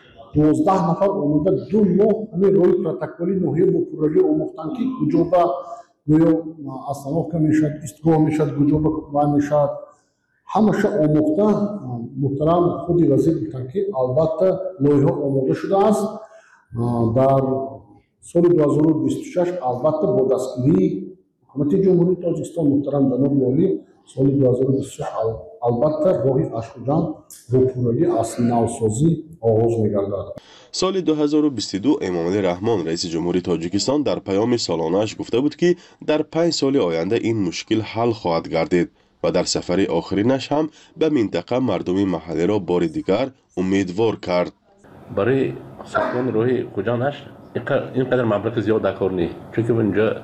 12 نفر آمده 2 ماه همین راه پروتکلی ناحیه با پروژه آموختن که کجا به گویا اصناف میشد استگاه میشد کجا به کمای میشد همشه آموخته محترم خودی وزیر گفتن که البته لایحه آماده شده است در سال 2026 البته با دستگیری حکومت جمهوری تاجیکستان محترم جناب والی سال 2026 البته راه اشکجان رو پروژه از نوسازی آغاز می‌گردد. سال 2022 امامعلی رحمان رئیس جمهوری تاجیکستان در پیام سالانه‌اش گفته بود که در 5 سال آینده این مشکل حل خواهد گردید و در سفر آخرینش هم به منطقه مردم محلی را بار دیگر امیدوار کرد. برای ساختمان راهی کجانش اینقدر مبلغ زیاد در کار نیست چون که اونجا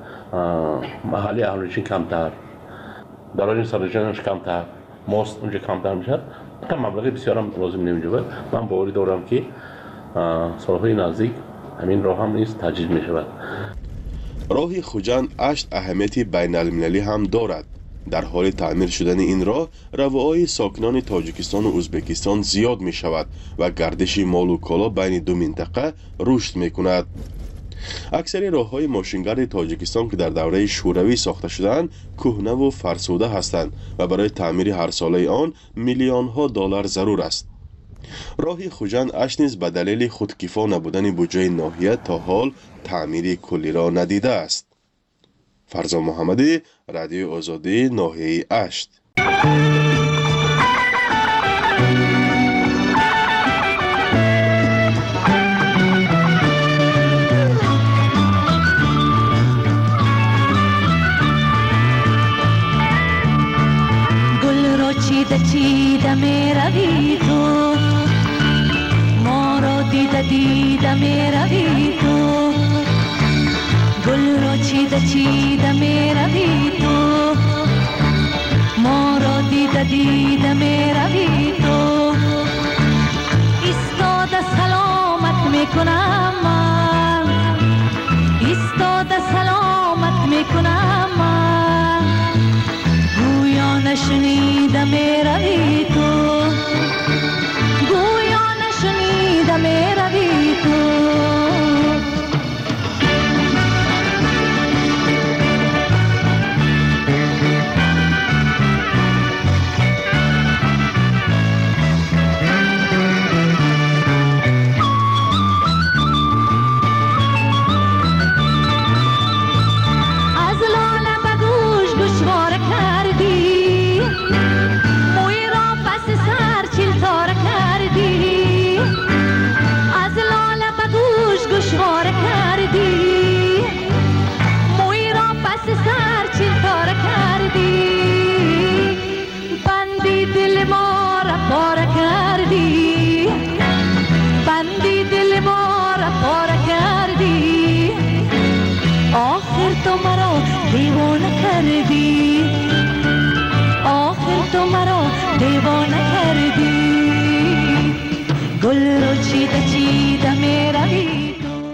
محلی اهالیشون کمتر دارای سرجانش کمتر ماست اونجا کمتر میشه که مبلغ بسیار هم لازم نمیشه. من باوری دارم که سالهای نزدیک همین راه هم نیست تجدید می شود. راه خوجند اشت اهمیتی بین المللی هم دارد. در حال تعمیر شدن این راه روایای ساکنان تاجیکستان و ازبکستان زیاد می شود و گردش مال و کالا بین دو منطقه رشد می کند. اکثر راه‌های ماشینگرد تاجیکستان که در دوره شوروی ساخته شدند کهنه و فرسوده هستند و برای تعمیر هر ساله آن میلیون‌ها دلار ضرور است. راه خوجند اشت نیز به دلیل خودکفا نبودن بودجه ناحیه تا حال تعمیر کلی را ندیده است. فرزان محمدی، رادیو آزادی، ناحیه اشت. گل رو چیده میروی تو ما رو دیده میروی تو گل رو چیده میروی تو ما رو دیده میروی تو ایستاده سلامت میکنم من ایستاده سلامت میکنم من گویا نشنیده میروی تو گویا نشنیده میروی تو دیوانه کردی گل رو چیده چیده میروی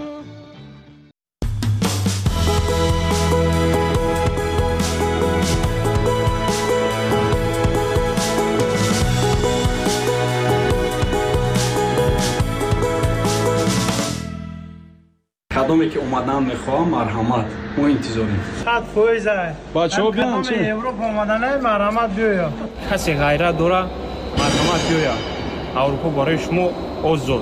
کدومی که اومدن میخوام مرحمت ما انتظاریم خط فویزه بچه‌ها بیان چه اروپا اومدن مرحمت بیایا کسی غیرت داره مرحمت بیایا اروپا برای شما آزاد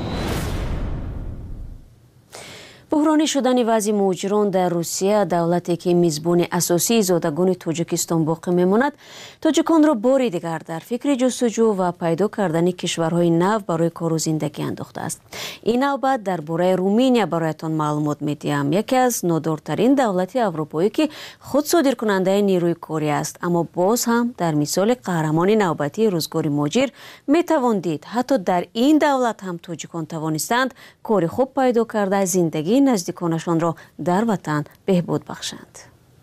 بحرانی شدن وضع مهاجران در روسیه دولتی که میزبان اساسی زادگان تاجیکستان باقی میماند تاجیکان را باری دیگر در فکر جستجو و پیدا کردن کشورهای نو برای کار و زندگی انداخته است. این نوبت درباره رومانیا برایتان معلومات میدیم. یکی از نادرترین دولت اروپایی که خود صادر کننده نیروی کاری است، اما باز هم در مثال قهرمان نوبتی روزگار مهاجر میتوان دید حتی در این دولت هم تاجیکان توانستند کار خوب پیدا کرده زندگی نزدیکانشان را در وطن بهبود بخشند.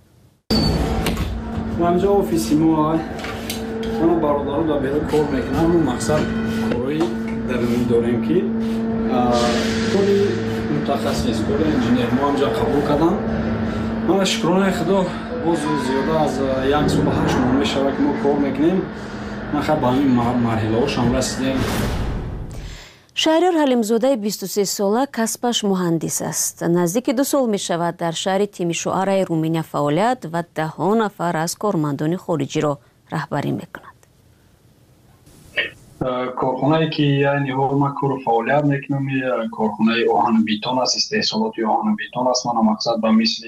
اینجا آفیس ما ما برادران در بیرون کار میکنم و مقصد کاری درونی داریم که کاری متخصص کاری انجینیر ما اینجا قبول کردم. من شکرانه خدا باز زیاده از یک سال 8 ماه میشود که ما کار میکنیم. من خیلی به این مرحله هاش هم رسیدیم. شهریار حلیمزاده 23 ساله کسبش مهندس است. نزدیک 2 سال می شود در شهر تیمیشواره رومانیا فعالیت و 10 نفر از کارمندان خارجی را رهبری می کند. کارخانه‌ای که یعنی ما کار فعالیت میکنم کارخانه آهن بیتون است، استحصالات آهن بیتون است. من مقصد به مثل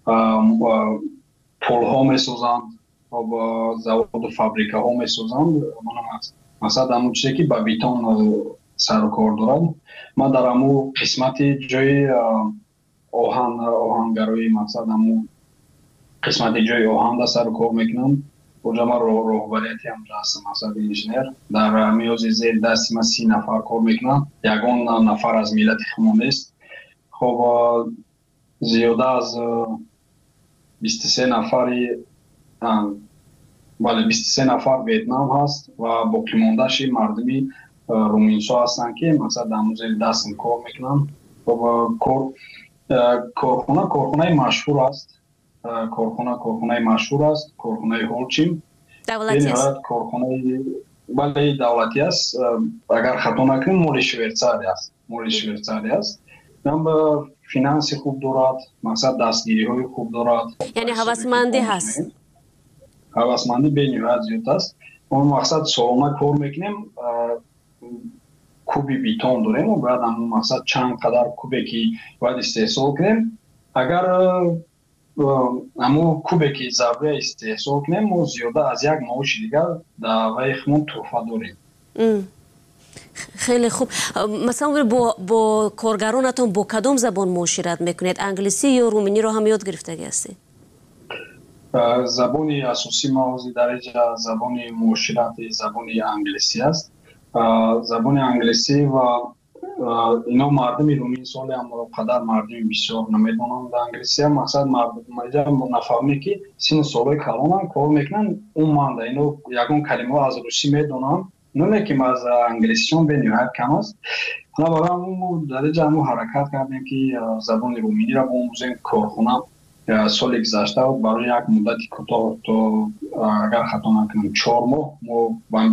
پل ها میسازند و زواد و فابریکه ها میسازند. من مقصد همون چیزی که به بیتون سر و کار دارد. من در همون قسمت جای آهنگرایی مقصد همون قسمت جای آهن سر و کار میکنم. اونجا من رهبریتی هم هستم مقصد انجینیر. در میوز زیر دست من 30 نفر کار میکنم. یگان نفر از ملت خمونه است. خب زیاده از 23 نفری بله 23 نفر ویتنام هست و باقی مونده‌اش مردمی رومینسا هستن که مثلا در موزه دستم کار میکنن. کارخانه مشهور است. کارخانه مشهور است. کارخانه هولچیم دولتی است. کارخانه بله دولتی است. اگر خطا نکنم مال شویتزاری است. هم فینانس خوب دارد. مقصد دستگیری های خوب دارد. یعنی هوسمندی هست. هوسمندی به نهایت زیاد است. ما مقصد سالانه کار میکنیم. کوبی بیتون داریم و باید همون مقصد چند قدر کوبی که باید استحصال کنیم. اگر همون کوبی که ضربه استحصال کنیم و زیاده از یک معاش دیگر در ویخمون توفه داریم. خیلی خوب. مثلا با کارگرانتون با کدام زبان معاشرت میکنید؟ انگلیسی یا رومانی رو هم یاد گرفتگی هستی؟ زبان اساسی ما از درجه زبان معاشرت زبان انگلیسی است. زبان انگلیسی و اینا مردم رومی سال هم قدر مردم بسیار نمیدونن در انگلیسی هم مقصد مردم نفهمی که سن ساله کلان کار میکنن اون مانده اینا یکون کلمه از روسی میدونن نونه که از انگلیسیشون به نهایت کم است. حالا برای همون درجه همون حرکت کردیم که زبان رومانی را باموزیم. کارخانه سال گذشته برای یک مدت کوتاه تا اگر خطا نکنم 4 ماه ما